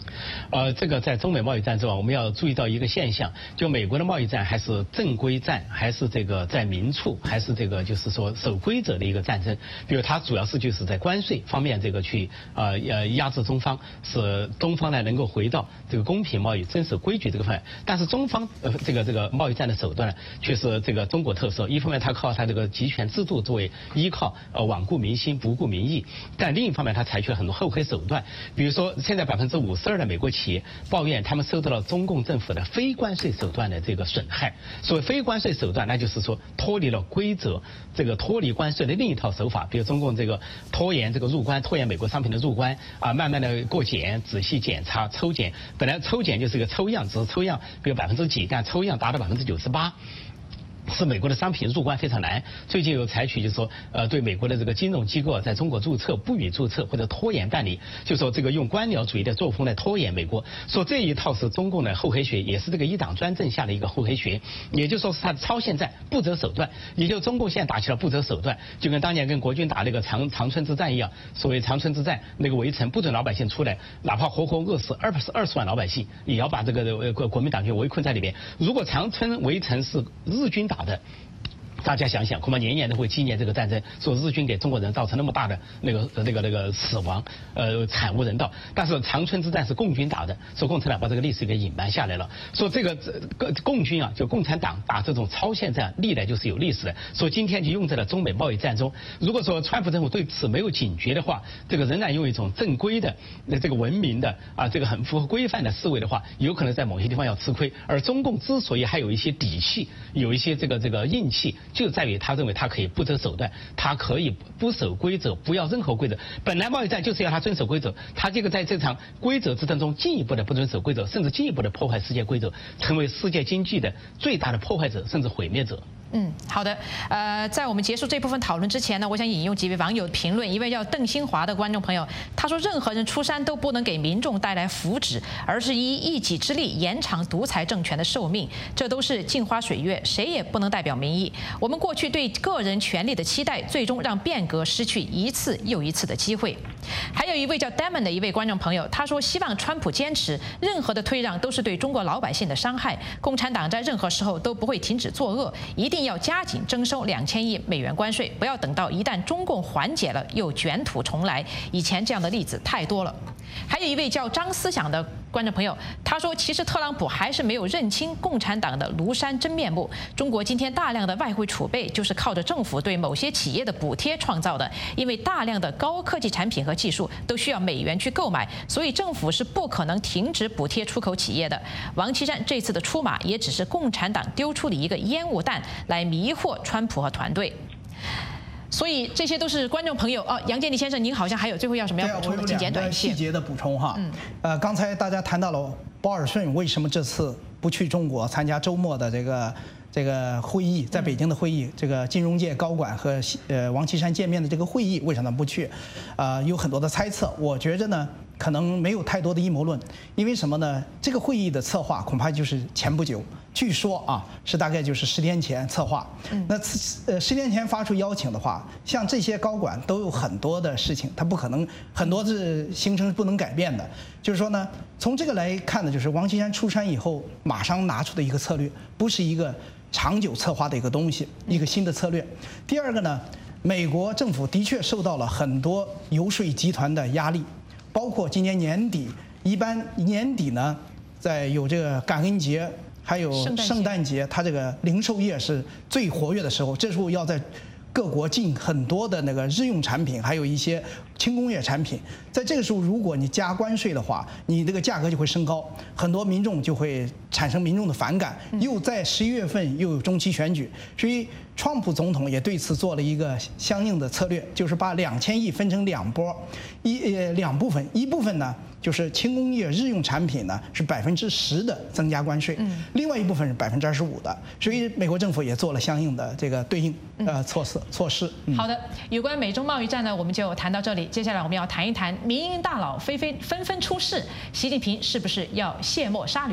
这个在中美贸易战中啊，我们要注意到一个现象，就美国的贸易战还是正规战，还是这个在明处，还是这个就是说守规则的一个战争。比如它主要是就是在关税方面这个去压制中方，使东方呢能够回到这个公平贸易、遵守规矩这个方面。但是中方这个贸易战的手段呢，却是这个中国特色。一方面它靠它这个集权制度作为依靠，罔顾民心，不顾民意；但另一方面它采取了很多厚黑手段，比如说现在52%的美国企业抱怨他们受到了中共政府的非关税手段的这个损害。所谓非关税手段，那就是说脱离了规则，这个脱离关税的另一套手法，比如中共这个拖延这个入关，拖延美国商品的入关啊，慢慢的过检、仔细检查、抽检。本来抽检就是个抽样，只是抽样，比如几%，但抽样达到98%。是美国的商品入关非常难，最近有采取就是说，对美国的这个金融机构在中国注册不予注册或者拖延办理，就说这个用官僚主义的作风来拖延美国，说这一套是中共的厚黑学，也是这个一党专政下的一个厚黑学，也就是说是他的超限战、不择手段，也就是中共现在打起了不择手段，就跟当年跟国军打那个长春之战一样，所谓长春之战那个围城不准老百姓出来，哪怕活活饿死20万老百姓，也要把这个国民党军围困在里面。如果长春围城是日军打的，大家想想，恐怕年年都会纪念这个战争，说日军给中国人造成那么大的那个死亡，惨无人道。但是长春之战是共军打的，说共产党把这个历史给隐瞒下来了。说这个共军啊，就共产党打这种超限战，历来就是有历史的。说今天就用在了中美贸易战中。如果说川普政府对此没有警觉的话，这个仍然用一种正规的、这个文明的啊，这个很符合规范的思维的话，有可能在某些地方要吃亏。而中共之所以还有一些底气，有一些这个硬气，就在于他认为他可以不择手段，他可以不守规则，不要任何规则。本来贸易战就是要他遵守规则，他这个在这场规则之争中进一步的不遵守规则，甚至进一步的破坏世界规则，成为世界经济的最大的破坏者，甚至毁灭者。 好的，在我们结束这部分讨论之前呢，我想引用几位网友评论。一位叫邓新华的观众朋友，他说：“任何人出山都不能给民众带来福祉，而是以一己之力延长独裁政权的寿命，这都是镜花水月，谁也不能代表民意。我们过去对个人权利的期待，最终让变革失去一次又一次的机会。”还有一位叫 Damon 的一位观众朋友，他说：“希望川普坚持，任何的退让都是对中国老百姓的伤害。共产党在任何时候都不会停止作恶，一定要加紧征收2000亿美元关税，不要等到一旦中共缓解了又卷土重来。以前这样的例子太多了。”还有一位叫张思想的观众朋友，他说：“其实特朗普还是没有认清共产党的庐山真面目。中国今天大量的外汇储备就是靠着政府对某些企业的补贴创造的，因为大量的高科技产品和技术都需要美元去购买，所以政府是不可能停止补贴出口企业的。王岐山这次的出马也只是共产党丢出的一个烟雾弹，来迷惑川普和团队。”所以这些都是观众朋友哦。杨建立先生，您好像还有最后要什么要补充的？请简短一些。 细节的补充哈。刚才大家谈到了鲍尔顺为什么这次不去中国参加周末的这个会议，在北京的会议，这个金融界高管和王岐山见面的这个会议，为什么不去？有很多的猜测。我觉着呢，可能没有太多的阴谋论，因为什么呢？这个会议的策划恐怕就是前不久，据说啊是大概就是10天前策划。那10天前发出邀请的话，像这些高管都有很多的事情，他不可能很多的行程是不能改变的。就是说呢，从这个来看呢，就是王岐山出山以后马上拿出的一个策略，不是一个长久策划的一个东西，一个新的策略。第二个呢，美国政府的确受到了很多游说集团的压力。包括今年年底，一般年底呢，在有这个感恩节，还有圣诞节，它这个零售业是最活跃的时候。这时候要在各国进很多的那个日用产品，还有一些轻工业产品。在这个时候，如果你加关税的话，你这个价格就会升高，很多民众就会产生民众的反感。又在11月份又有中期选举，所以川普总统也对此做了一个相应的策略，就是把2000亿分成2波，两部分，一部分呢就是轻工业日用产品呢是10%的增加关税，另外一部分是25%的，所以美国政府也做了相应的这个对应措施。 好的，有关美中贸易战呢，我们就谈到这里。接下来我们要谈一谈民营大佬纷纷出事，习近平是不是要卸磨杀驴？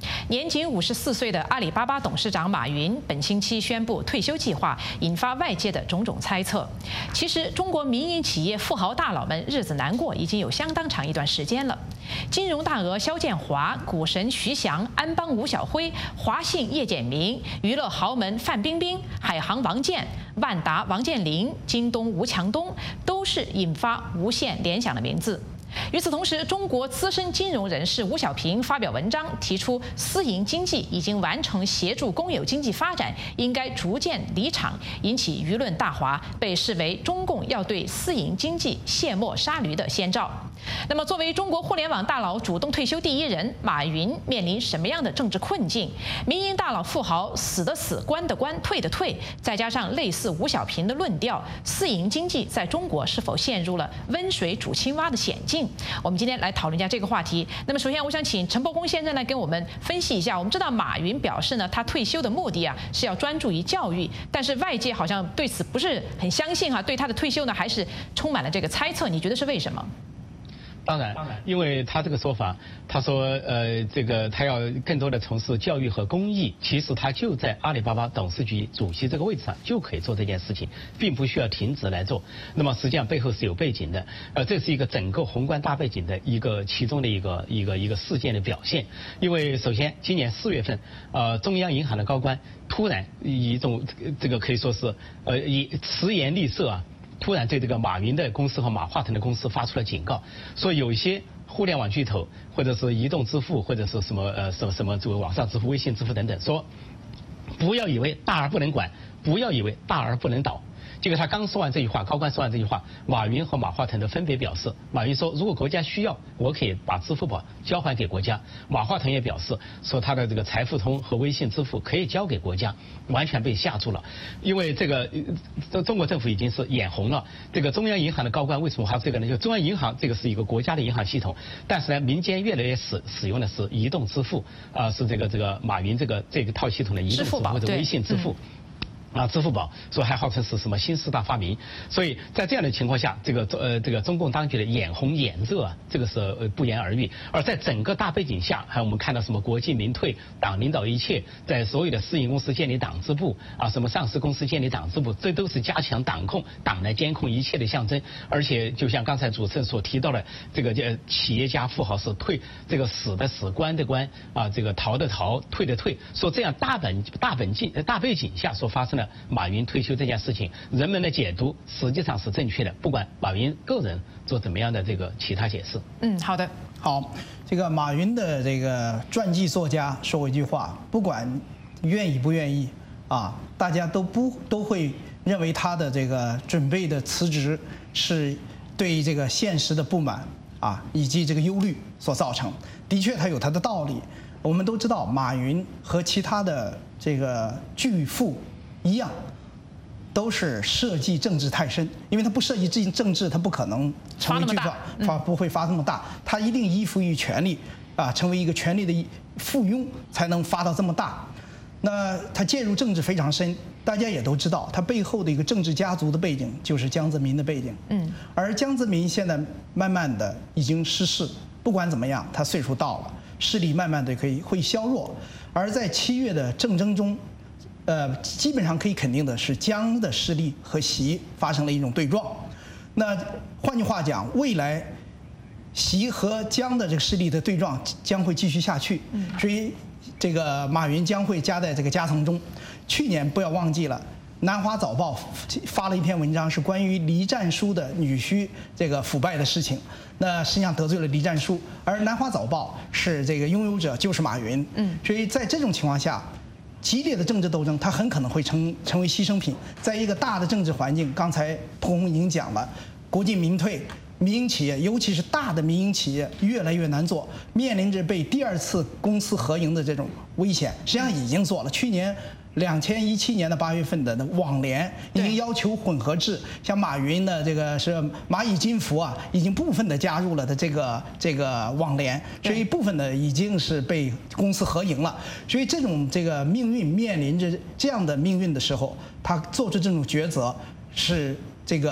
年仅54岁的阿里巴巴董事长马云本星期宣布退休计划，引发外界的种种猜测。其实，中国民营企业富豪大佬们日子难过已经有相当长一段时间了。金融大鳄肖建华、股神徐翔、安邦吴晓辉、华信叶简明、娱乐豪门范冰冰、海航王健、万达王健林、京东吴强东，都是引发无限联想的名字。与此同时，中国资深金融人士吴小平发表文章，提出私营经济已经完成协助公有经济发展，应该逐渐离场，引起舆论大哗，被视为中共要对私营经济卸磨杀驴的先兆。那么，作为中国互联网大佬主动退休第一人，马云面临什么样的政治困境？民营大佬富豪死的死，官的官，退的退，再加上类似吴小平的论调，私营经济在中国是否陷入了温水煮青蛙的险境？我们今天来讨论一下这个话题。那么，首先我想请陈伯公先生来跟我们分析一下。我们知道马云表示呢，他退休的目的是要专注于教育，但是外界好像对此不是很相信对他的退休呢还是充满了这个猜测。你觉得是为什么？ 当然，因为他这个说法，他说这个他要更多的从事教育和公益，其实他就在阿里巴巴董事局主席这个位置上就可以做这件事情，并不需要停职来做。那么实际上背后是有背景的，这是一个整个宏观大背景的其中的一个事件的表现。因为首先今年4月份，中央银行的高官突然以一种这个可以说是以迟言厉色突然对这个马云的公司和马化腾的公司发出了警告，说有一些互联网巨头或者是移动支付或者是什么这个网上支付、微信支付等等，说不要以为大而不能管，不要以为大而不能倒。结果他刚说完这句话，高官说完这句话，马云和马化腾都分别表示，马云说如果国家需要，我可以把支付宝交还给国家。马化腾也表示说他的这个财付通和微信支付可以交给国家，完全被吓住了。因为这个中国政府已经是眼红了。这个中央银行的高官为什么还有这个呢？就中央银行这个是一个国家的银行系统，但是呢，民间越来越使用的是移动支付是这个马云这个套系统的移动支付或者微信支付。支付宝说还号称是什么新4大发明，所以在这样的情况下，这个中共当局的眼红眼热这个是不言而喻。而在整个大背景下，还有我们看到什么国进民退，党领导一切，在所有的私营公司建立党支部什么上市公司建立党支部，这都是加强党控、党来监控一切的象征。而且就像刚才主持人所提到的，这个企业家富豪是这个死的死，官的官这个逃的逃，退的退，说这样大背景下所发生的马云退休这件事情，人们的解读实际上是正确的，不管马云个人做怎么样的这个其他解释。 好的， 好，这个马云的这个传记作家说过一句话，不管愿意不愿意大家都会认为他的这个准备的辞职是对这个现实的不满以及这个忧虑所造成。的确，他有他的道理。我们都知道，马云和其他的这个巨富一样，都是涉及政治太深，因为他不涉及政治，他不可能成为巨富，不会发那么大，他一定依附于权力成为一个权力的附庸，才能发到这么大。那他介入政治非常深，大家也都知道，他背后的一个政治家族的背景就是江泽民的背景。而江泽民现在慢慢的已经失势，不管怎么样，他岁数到了，势力慢慢的会削弱。而在7月的政争中，基本上可以肯定的是，江的势力和习发生了一种对撞。那换句话讲，未来习和江的这个势力的对撞将会继续下去。所以这个马云将会夹在这个夹层中。去年不要忘记了，《南华早报》发了一篇文章，是关于黎战书的女婿这个腐败的事情。那实际上得罪了黎战书，而《南华早报》是这个拥有者就是马云。所以在这种情况下，激烈的政治斗争，它很可能会成为牺牲品。在一个大的政治环境，刚才蒲公已经讲了，国进民退，民营企业，尤其是大的民营企业越来越难做，面临着被第2次公私合营的这种危险。实际上已经做了，去年2017年的8月份的网联已经要求混合制，像马云的这个是蚂蚁金服已经部分的加入了的这个网联，所以部分的已经是被公司合营了。所以这个命运面临着这样的命运的时候，他做出这种抉择是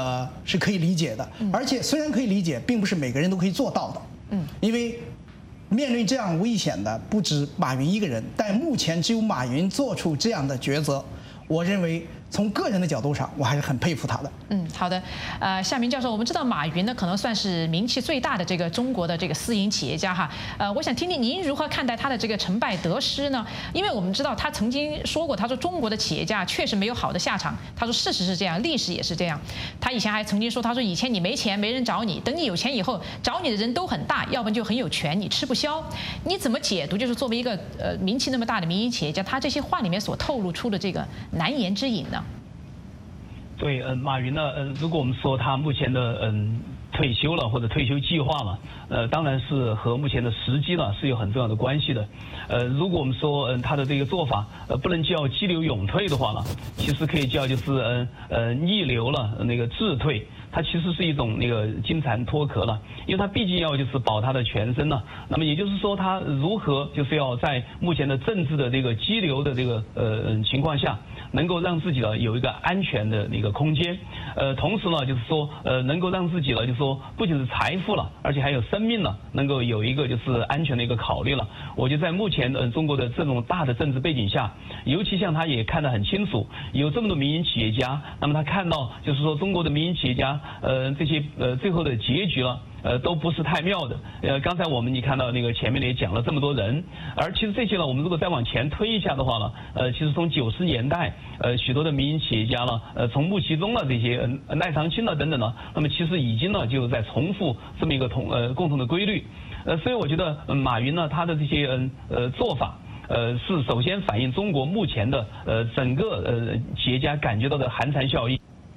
可以理解的。而且虽然可以理解，并不是每个人都可以做到的。因为面对这样危险的不止马云一个人，但目前只有马云做出这样的抉择，我认为从个人的角度上，我还是很佩服他的。 好的，夏明教授，我们知道马云呢可能算是名气最大的这个中国的这个私营企业家哈，我想听听您如何看待他的这个成败得失呢？因为我们知道他曾经说过，他说中国的企业家确实没有好的下场，他说事实是这样，历史也是这样。他以前还曾经说，他说以前你没钱没人找你，等你有钱以后找你的人都很大，要不然就很有权，你吃不消。你怎么解读就是作为一个名气那么大的民营企业家，他这些话里面所透露出的这个难言之隐呢？ 对，马云呢，如果我们说他目前的退休了或者退休计划嘛，当然是和目前的时机呢是有很重要的关系的。如果我们说他的这个做法不能叫激流勇退的话呢，其实可以叫就是逆流了那个滞退。它其实是一种那个金蝉脱壳了，因为它毕竟要就是保它的全身了。那么也就是说，它如何就是要在目前的政治的这个激流的这个情况下，能够让自己呢有一个安全的那个空间，同时呢就是说能够让自己呢就是说不仅是财富了，而且还有生命了，能够有一个就是安全的一个考虑了。我觉得在目前中国的这种大的政治背景下，尤其像他也看得很清楚，有这么多民营企业家，那么他看到就是说中国的民营企业家这些最后的结局了。都不是太妙的。刚才你看到那个前面也讲了这么多人，而其实这些呢，我们如果再往前推一下的话呢，其实从90年代，许多的民营企业家呢，从穆其中了这些赖长青了等等呢，那么其实已经呢就在重复这么一个共同的规律。所以我觉得马云呢，他的这些做法。是首先反映中国目前的整个企业家感觉到的寒蝉效应。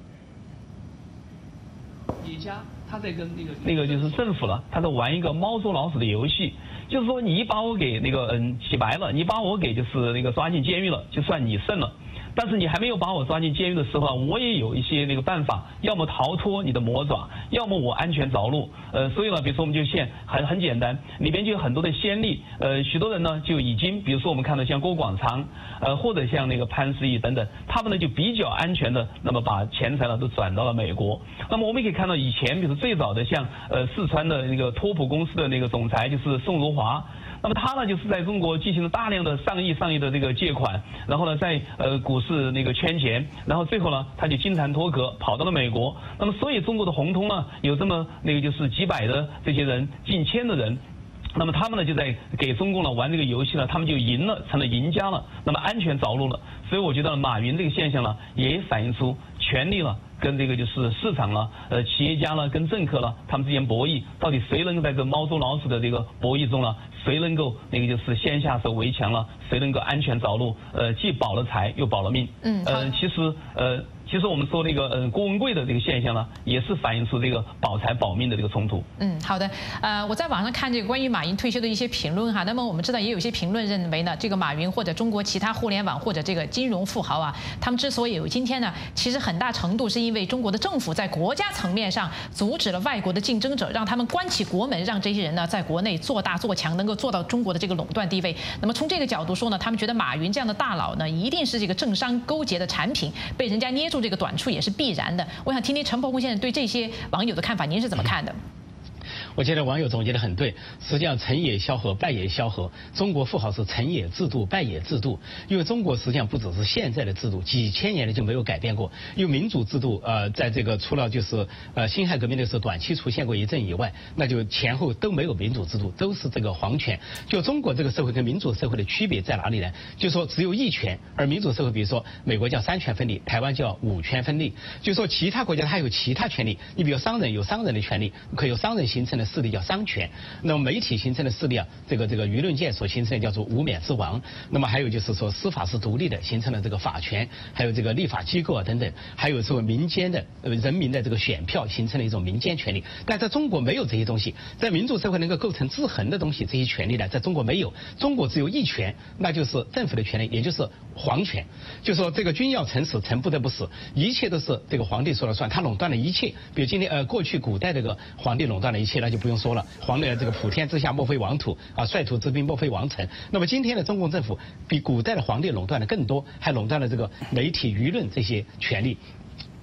企业家他在跟那个就是政府了，他在玩一个猫捉老鼠的游戏，就是说你把我给那个洗白了，你把我给就是那个抓进监狱了，就算你胜了。但是你还没有把我抓进监狱的时候啊，我也有一些那个办法，要么逃脱你的魔爪，要么我安全着陆。所以呢，比如说我们就很简单，里边就有很多的先例。许多人呢就已经，比如说我们看到像郭广昌，或者像那个潘石屹等等，他们呢就比较安全的，那么把钱财呢都转到了美国。那么我们也可以看到以前，比如最早的像四川的那个托普公司的那个总裁就是宋如华。那么他呢，就是在中国进行了大量的上亿的这个借款，然后呢，在股市那个圈钱，然后最后呢，他就金蝉脱壳跑到了美国。那么，所以中国的红通呢，有这么那个就是几百的这些人，近千的人。那么他们呢就在给中共呢玩这个游戏呢，他们就赢了，成了赢家了，那么安全着陆了。所以我觉得马云这个现象呢，也反映出权力了跟这个就是市场了，企业家了跟政客了，他们之间博弈，到底谁能够在这猫捉老鼠的这个博弈中呢，谁能够那个就是先下手为强了，谁能够安全着陆，既保了财又保了命。其实我们说那个郭文贵的这个现象呢，也是反映出这个保财保命的这个冲突。 好的，我在网上看这个关于马云退休的一些评论哈，那么我们知道也有一些评论认为呢，这个马云或者中国其他互联网或者这个金融富豪啊，他们之所以有今天呢，其实很大程度是因为中国的政府在国家层面上阻止了外国的竞争者，让他们关起国门，让这些人呢在国内做大做强，能够做到中国的这个垄断地位。那么从这个角度说呢，他们觉得马云这样的大佬呢，一定是这个政商勾结的产品，被人家捏住这个短处也是必然的。我想听听陈伯公先生对这些网友的看法，您是怎么看的？ 我觉得网友总结得很对，实际上成也萧何，败也萧何。中国富豪是成也制度，败也制度。因为中国实际上不只是现在的制度，几千年来就没有改变过。因为民主制度，在这个除了就是辛亥革命的时候短期出现过一阵以外，那就前后都没有民主制度，都是这个皇权。就中国这个社会跟民主社会的区别在哪里呢？就说只有一权，而民主社会，比如说美国叫三权分立，台湾叫五权分立。就说其他国家它有其他权利，你比如商人有商人的权利，可以由商人形成的势力叫商权，那么媒体形成的势力啊，这个舆论界所形成的叫做无冕之王。那么还有就是说司法是独立的，形成了这个法权，还有这个立法机构啊等等，还有说民间的人民的这个选票形成了一种民间权利。但在中国没有这些东西，在民主社会能够构成制衡的东西，这些权利呢，在中国没有。中国只有一权，那就是政府的权利，也就是皇权。就说这个君要臣死，臣不得不死，一切都是这个皇帝说了算，他垄断了一切。比如今天过去古代这个皇帝垄断了一切，那就不用说了，皇帝这个普天之下莫非王土啊，率土之滨莫非王臣。那么今天的中共政府比古代的皇帝垄断的更多，还垄断了这个媒体舆论这些权利。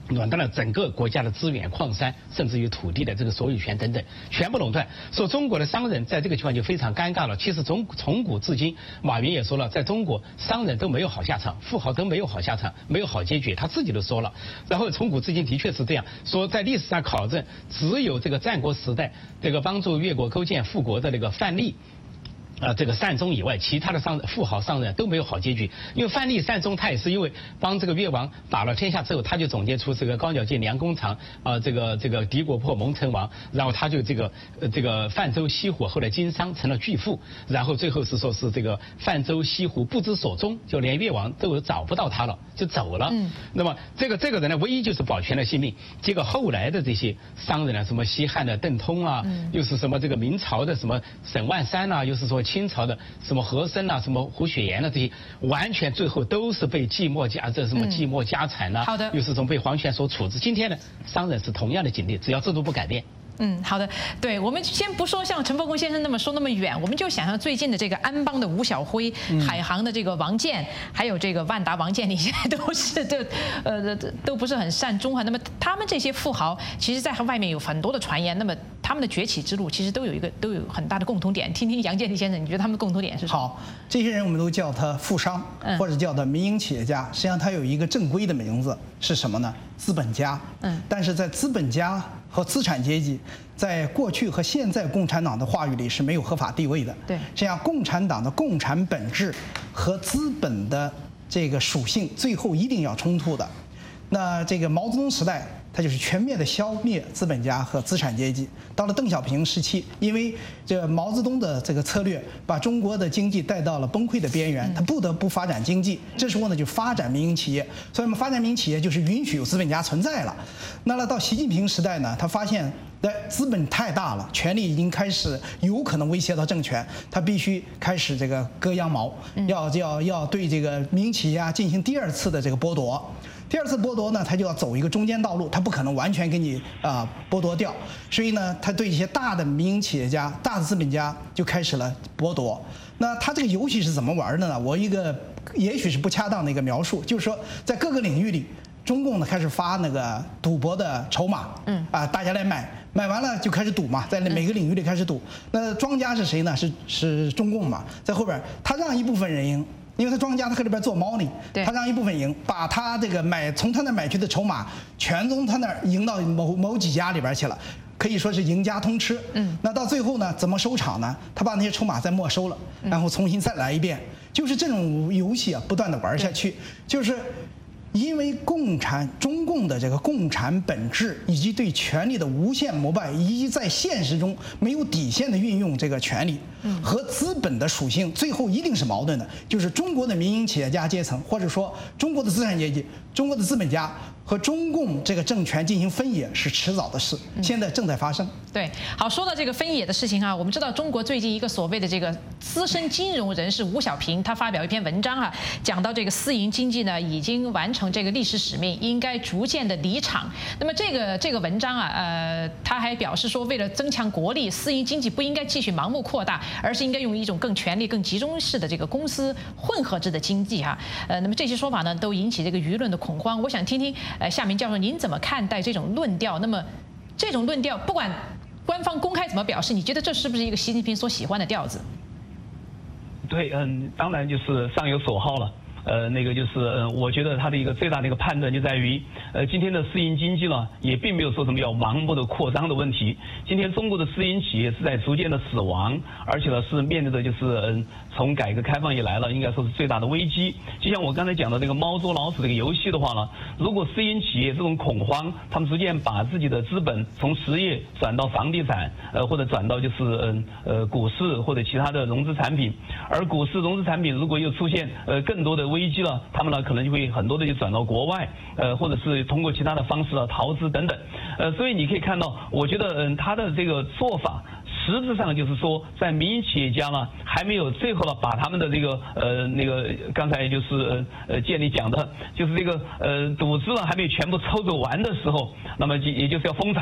垄断了整个国家的资源、矿山，甚至于土地的这个所有权等等，全部垄断。说中国的商人在这个情况就非常尴尬了。其实从古至今，马云也说了，在中国商人都没有好下场，富豪都没有好下场，没有好结局，他自己都说了。然后从古至今的确是这样，说在历史上考证，只有这个战国时代这个帮助越国构建富国的那个范蠡。这个善终以外，其他的富豪商人都没有好结局。因为范蠡、善终，他也是因为帮这个越王打了天下之后，他就总结出这个高鸟尽、良弓藏这个敌国破、蒙城王，然后他就这个泛舟西湖，后来经商成了巨富，然后最后是说是这个泛舟西湖不知所终，就连越王都找不到他了，就走了。那么这个人呢，唯一就是保全了性命。结果后来的这些商人啊，什么西汉的邓通啊，又是什么这个明朝的什么沈万三啊，又是说清朝的什么和珅啊，什么胡雪岩啊，这些完全最后都是被寂寞家产呐， 好的， 又是从被皇权所处置。今天呢，商人是同样的境地，只要制度不改变。 好的，对，我们先不说像陈伯公先生那么远，我们就想象最近的这个安邦的吴晓辉，海航的这个王健，还有这个万达王健林，现在都不是很善终啊。那么他们这些富豪，其实在外面有很多的传言，那么他们的崛起之路其实都有很大的共同点。听听杨建立先生，你觉得他们的共同点是什么？ 好，这些人我们都叫他富商，或者叫他民营企业家。实际上他有一个正规的名字是什么呢？资本家。但是在资本家和资产阶级，在过去和现在共产党的话语里是没有合法地位的。 对， 这样共产党的共产本质和资本的这个属性最后一定要冲突的。那这个毛泽东时代，它就是全面的消灭资本家和资产阶级。到了邓小平时期，因为这毛泽东的这个策略，把中国的经济带到了崩溃的边缘，他不得不发展经济。这时候呢，就发展民营企业。所以我们发展民营企业就是允许有资本家存在了。那么到习近平时代呢，他发现资本太大了，权力已经开始有可能威胁到政权，他必须开始这个割羊毛，要对这个民营企业进行第二次的这个剥夺。第二次剥夺呢，他就要走一个中间道路，他不可能完全给你剥夺掉，所以呢，他对一些大的民营企业家、大的资本家就开始了剥夺。那他这个游戏是怎么玩的呢？我一个也许是不恰当的一个描述，就是说在各个领域里，中共呢开始发那个赌博的筹码，大家来买完了就开始赌嘛，在每个领域里开始赌。那庄家是谁呢？是中共嘛，在后边他让一部分人赢。因为他庄家他搁这边做猫腻，他让一部分赢，把他这个从他那买去的筹码全从他那儿赢到某几家里边去了，可以说是赢家通吃。那到最后呢，怎么收场呢？他把那些筹码再没收了，然后重新再来一遍，就是这种游戏不断的玩下去，就是因为中共的这个共产本质，以及对权力的无限膜拜，以及在现实中没有底线的运用这个权力，和资本的属性最后一定是矛盾的。就是中国的民营企业家阶层，或者说中国的资产阶级、中国的资本家和中共这个政权进行分野是迟早的事，现在正在发生。 对，好，说到这个分野的事情我们知道中国最近一个所谓的这个资深金融人士吴小平，他发表一篇文章讲到这个私营经济呢已经完成这个历史使命，应该逐渐的离场。那么这个文章他还表示说，为了增强国力，私营经济不应该继续盲目扩大，而是应该用一种更权力、更集中式的这个公司混合制的经济那么这些说法呢，都引起这个舆论的恐慌。我想听听夏明教授您怎么看待这种论调？那么这种论调，不管官方公开怎么表示，你觉得这是不是一个习近平所喜欢的调子？ 对，当然就是上有所好了。那个就是我觉得他的一个最大的一个判断就在于，今天的私营经济呢，也并没有说什么要盲目的扩张的问题。今天中国的私营企业是在逐渐的死亡，而且呢是面对的就是从改革开放以来了，应该说是最大的危机。就像我刚才讲的那个猫捉老鼠这个游戏的话呢，如果私营企业这种恐慌，他们逐渐把自己的资本从实业转到房地产，或者转到就是股市或者其他的融资产品，而股市融资产品如果又出现更多的危机了，他们呢可能就会很多的就转到国外，或者是通过其他的方式逃资等等，所以你可以看到，我觉得他的这个做法实质上就是说，在民营企业家呢还没有最后呢把他们的这个那个刚才就是建立讲的，就是这个赌资呢还没有全部抽走完的时候，那么也就是要封场。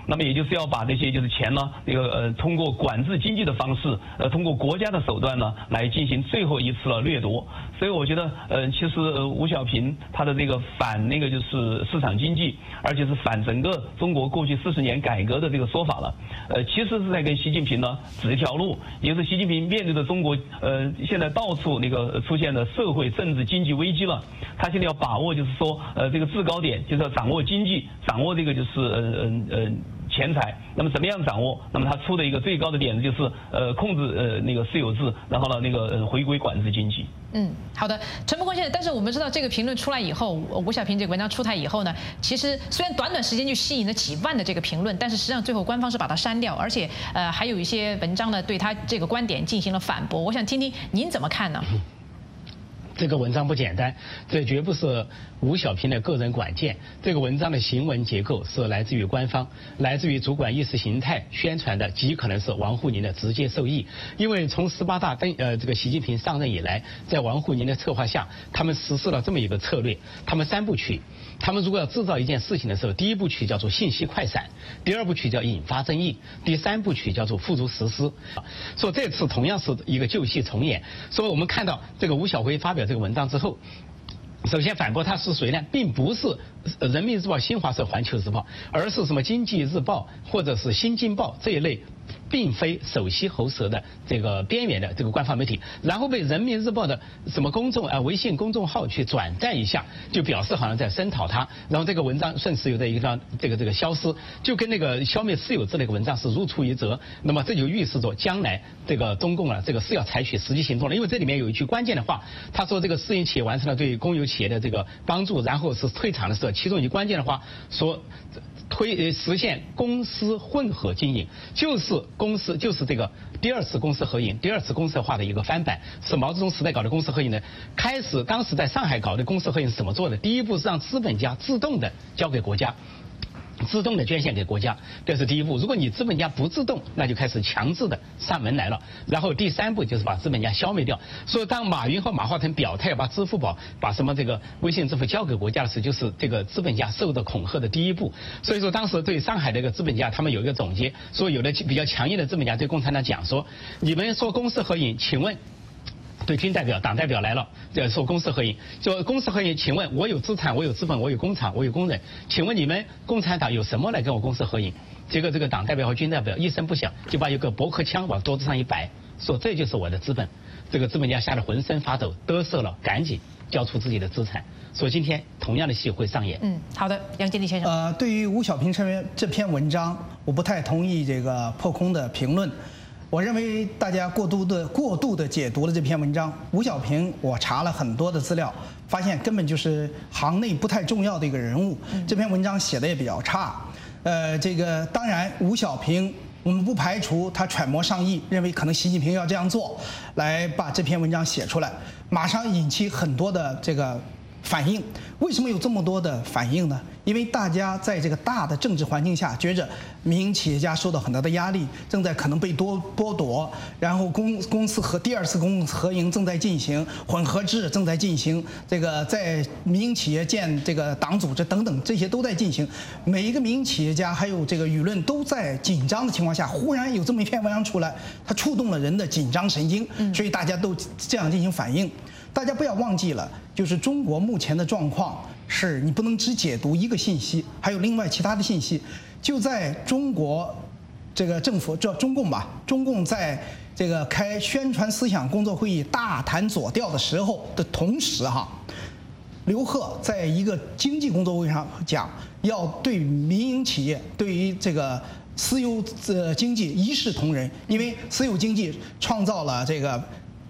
那么也就是要把这些就是钱呢，通过管制经济的方式，通过国家的手段呢，来进行最后一次的掠夺。所以我觉得，其实吴小平他的这个反那个就是市场经济，而且是反整个中国过去40年改革的这个说法了，其实是在跟习近平呢指一条路，也是习近平面对的中国，现在到处那个出现的社会、政治、经济危机了，他现在要把握就是说，这个制高点，就是要掌握经济，掌握这个就是钱财。那么怎么样掌握？那么他出的一个最高的点子就是控制那个私有制，然后呢那个回归管制经济。 好的，陈伯铿先生，但是我们知道这个评论出来以后，吴小平这个文章出台以后呢，其实虽然短短时间就吸引了几万的这个评论，但是实际上最后官方是把它删掉，而且还有一些文章呢对他这个观点进行了反驳。我想听听您怎么看呢？ 这个文章不简单，这绝不是吴小平的个人管见。这个文章的行文结构是来自于官方，来自于主管意识形态宣传的，极可能是王沪宁的直接受益。因为从18大这个习近平上任以来，在王沪宁的策划下，他们实施了这么一个策略，他们3部曲。他们如果要制造一件事情的时候，第1部曲叫做信息快闪，第2部曲叫引发争议，第3部曲叫做付诸实施。说这次同样是一个旧戏重演。所以我们看到这个吴晓辉发表这个文章之后，首先反驳他是谁呢？并不是人民日报、新华社、环球日报，而是什么经济日报或者是新京报这一类并非手吸喉舌的这个边缘的这个官方媒体，然后被人民日报的什么微信公众号去转载一下，就表示好像在声讨他，然后这个文章顺势有的一个这个消失，就跟那个消灭私有制那个文章是如出一辙。那么这就预示着将来这个中共这个是要采取实际行动了，因为这里面有一句关键的话，他说这个私营企业完成了对公有企业的这个帮助，然后是退场的时候，其中一句关键的话说实现公私混合经营，就是这个第2次公私合营、第2次公社化的一个翻版，是毛泽东时代搞的公私合营的。当时在上海搞的公私合营是怎么做的？第1步是让资本家自动的交给国家，自动的捐献给国家，这是第1步。如果你资本家不自动，那就开始强制的上门来了。然后第3步就是把资本家消灭掉。所以当马云和马化腾表态把支付宝、把什么这个微信支付交给国家的时候，就是这个资本家受到恐吓的第1步。所以说当时对上海这个资本家，他们有一个总结，说有的比较强硬的资本家对共产党讲说，你们说公私合营，请问。对军代表、党代表来了，说公私合营，说公私合营，请问我有资产，我有资本，我有工厂，我有工人，请问你们共产党有什么来跟我公私合营？结果这个党代表和军代表一声不响，就把一个驳壳枪往桌子上一摆，说这就是我的资本。这个资本家吓得浑身发抖，嘚瑟了，赶紧交出自己的资产。所以今天同样的戏会上演。 好的，杨建立先生。 对于吴小平这篇文章，我不太同意这个破空的评论。我认为大家过度的解读了这篇文章。吴小平，我查了很多的资料，发现根本就是行内不太重要的一个人物。这篇文章写的也比较差。这个当然，吴小平，我们不排除他揣摩上意，认为可能习近平要这样做，来把这篇文章写出来，马上引起很多的这个反应。为什么有这么多的反应呢？因为大家在这个大的政治环境下，觉着民营企业家受到很大的压力，正在可能被剥夺，然后公司和第2次公私合营正在进行，混合制正在进行，这个在民营企业建这个党组织等等，这些都在进行。每一个民营企业家还有这个舆论都在紧张的情况下，忽然有这么一篇文章出来，它触动了人的紧张神经，所以大家都这样进行反应。大家不要忘记了，就是中国目前的状况是你不能只解读一个信息，还有另外其他的信息。就在中国这个政府，叫中共吧，中共在这个开宣传思想工作会议大谈左调的时候的同时刘鹤在一个经济工作会上讲，要对民营企业，对于这个私有经济一视同仁，因为私有经济创造了这个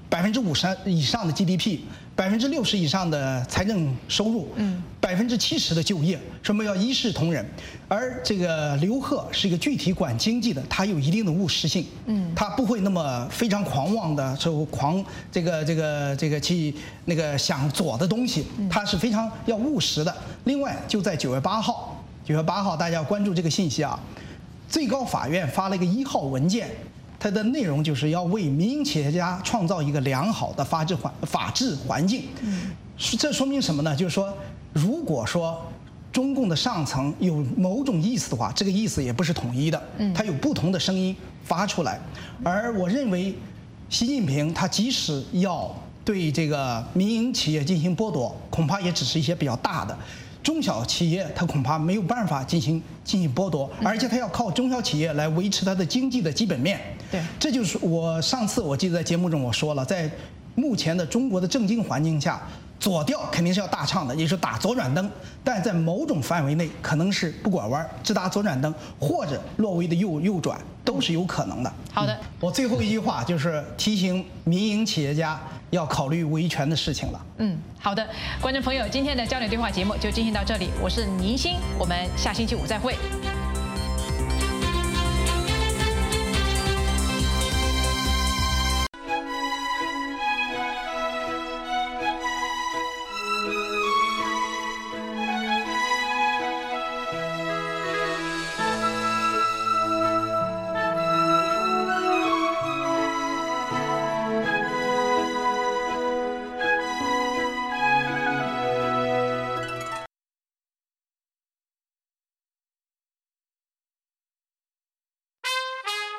50%以上的 GDP，60% 以上的财政收入，70%的就业，什么要一视同仁。而这个刘鹤是一个具体管经济的，他有一定的务实性，他不会那么非常狂妄的这个去那个想左的东西，他是非常要务实的。另外，就在9月8号，大家要关注这个信息啊，最高法院发了一个1号文件。它的内容就是要为民营企业家创造一个良好的法治环境。这说明什么呢？就是说，如果说中共的上层有某种意思的话，这个意思也不是统一的，它有不同的声音发出来。而我认为，习近平他即使要对这个民营企业进行剥夺，恐怕也只是一些比较大的。中小企业他恐怕没有办法进行剥夺，而且他要靠中小企业来维持它的经济的基本面。 对， 这就是上次我记得在节目中我说了，在目前的中国的政经环境下，左调肯定是要大唱的，也就是打左转灯，但在某种范围内可能是不拐弯，直达左转灯，或者略微的右转，都是有可能的。 好的， 我最后一句话就是提醒民营企业家要考虑维权的事情了。 好的，观众朋友，今天的焦点对话节目就进行到这里，我是宁鑫，我们下星期五再会。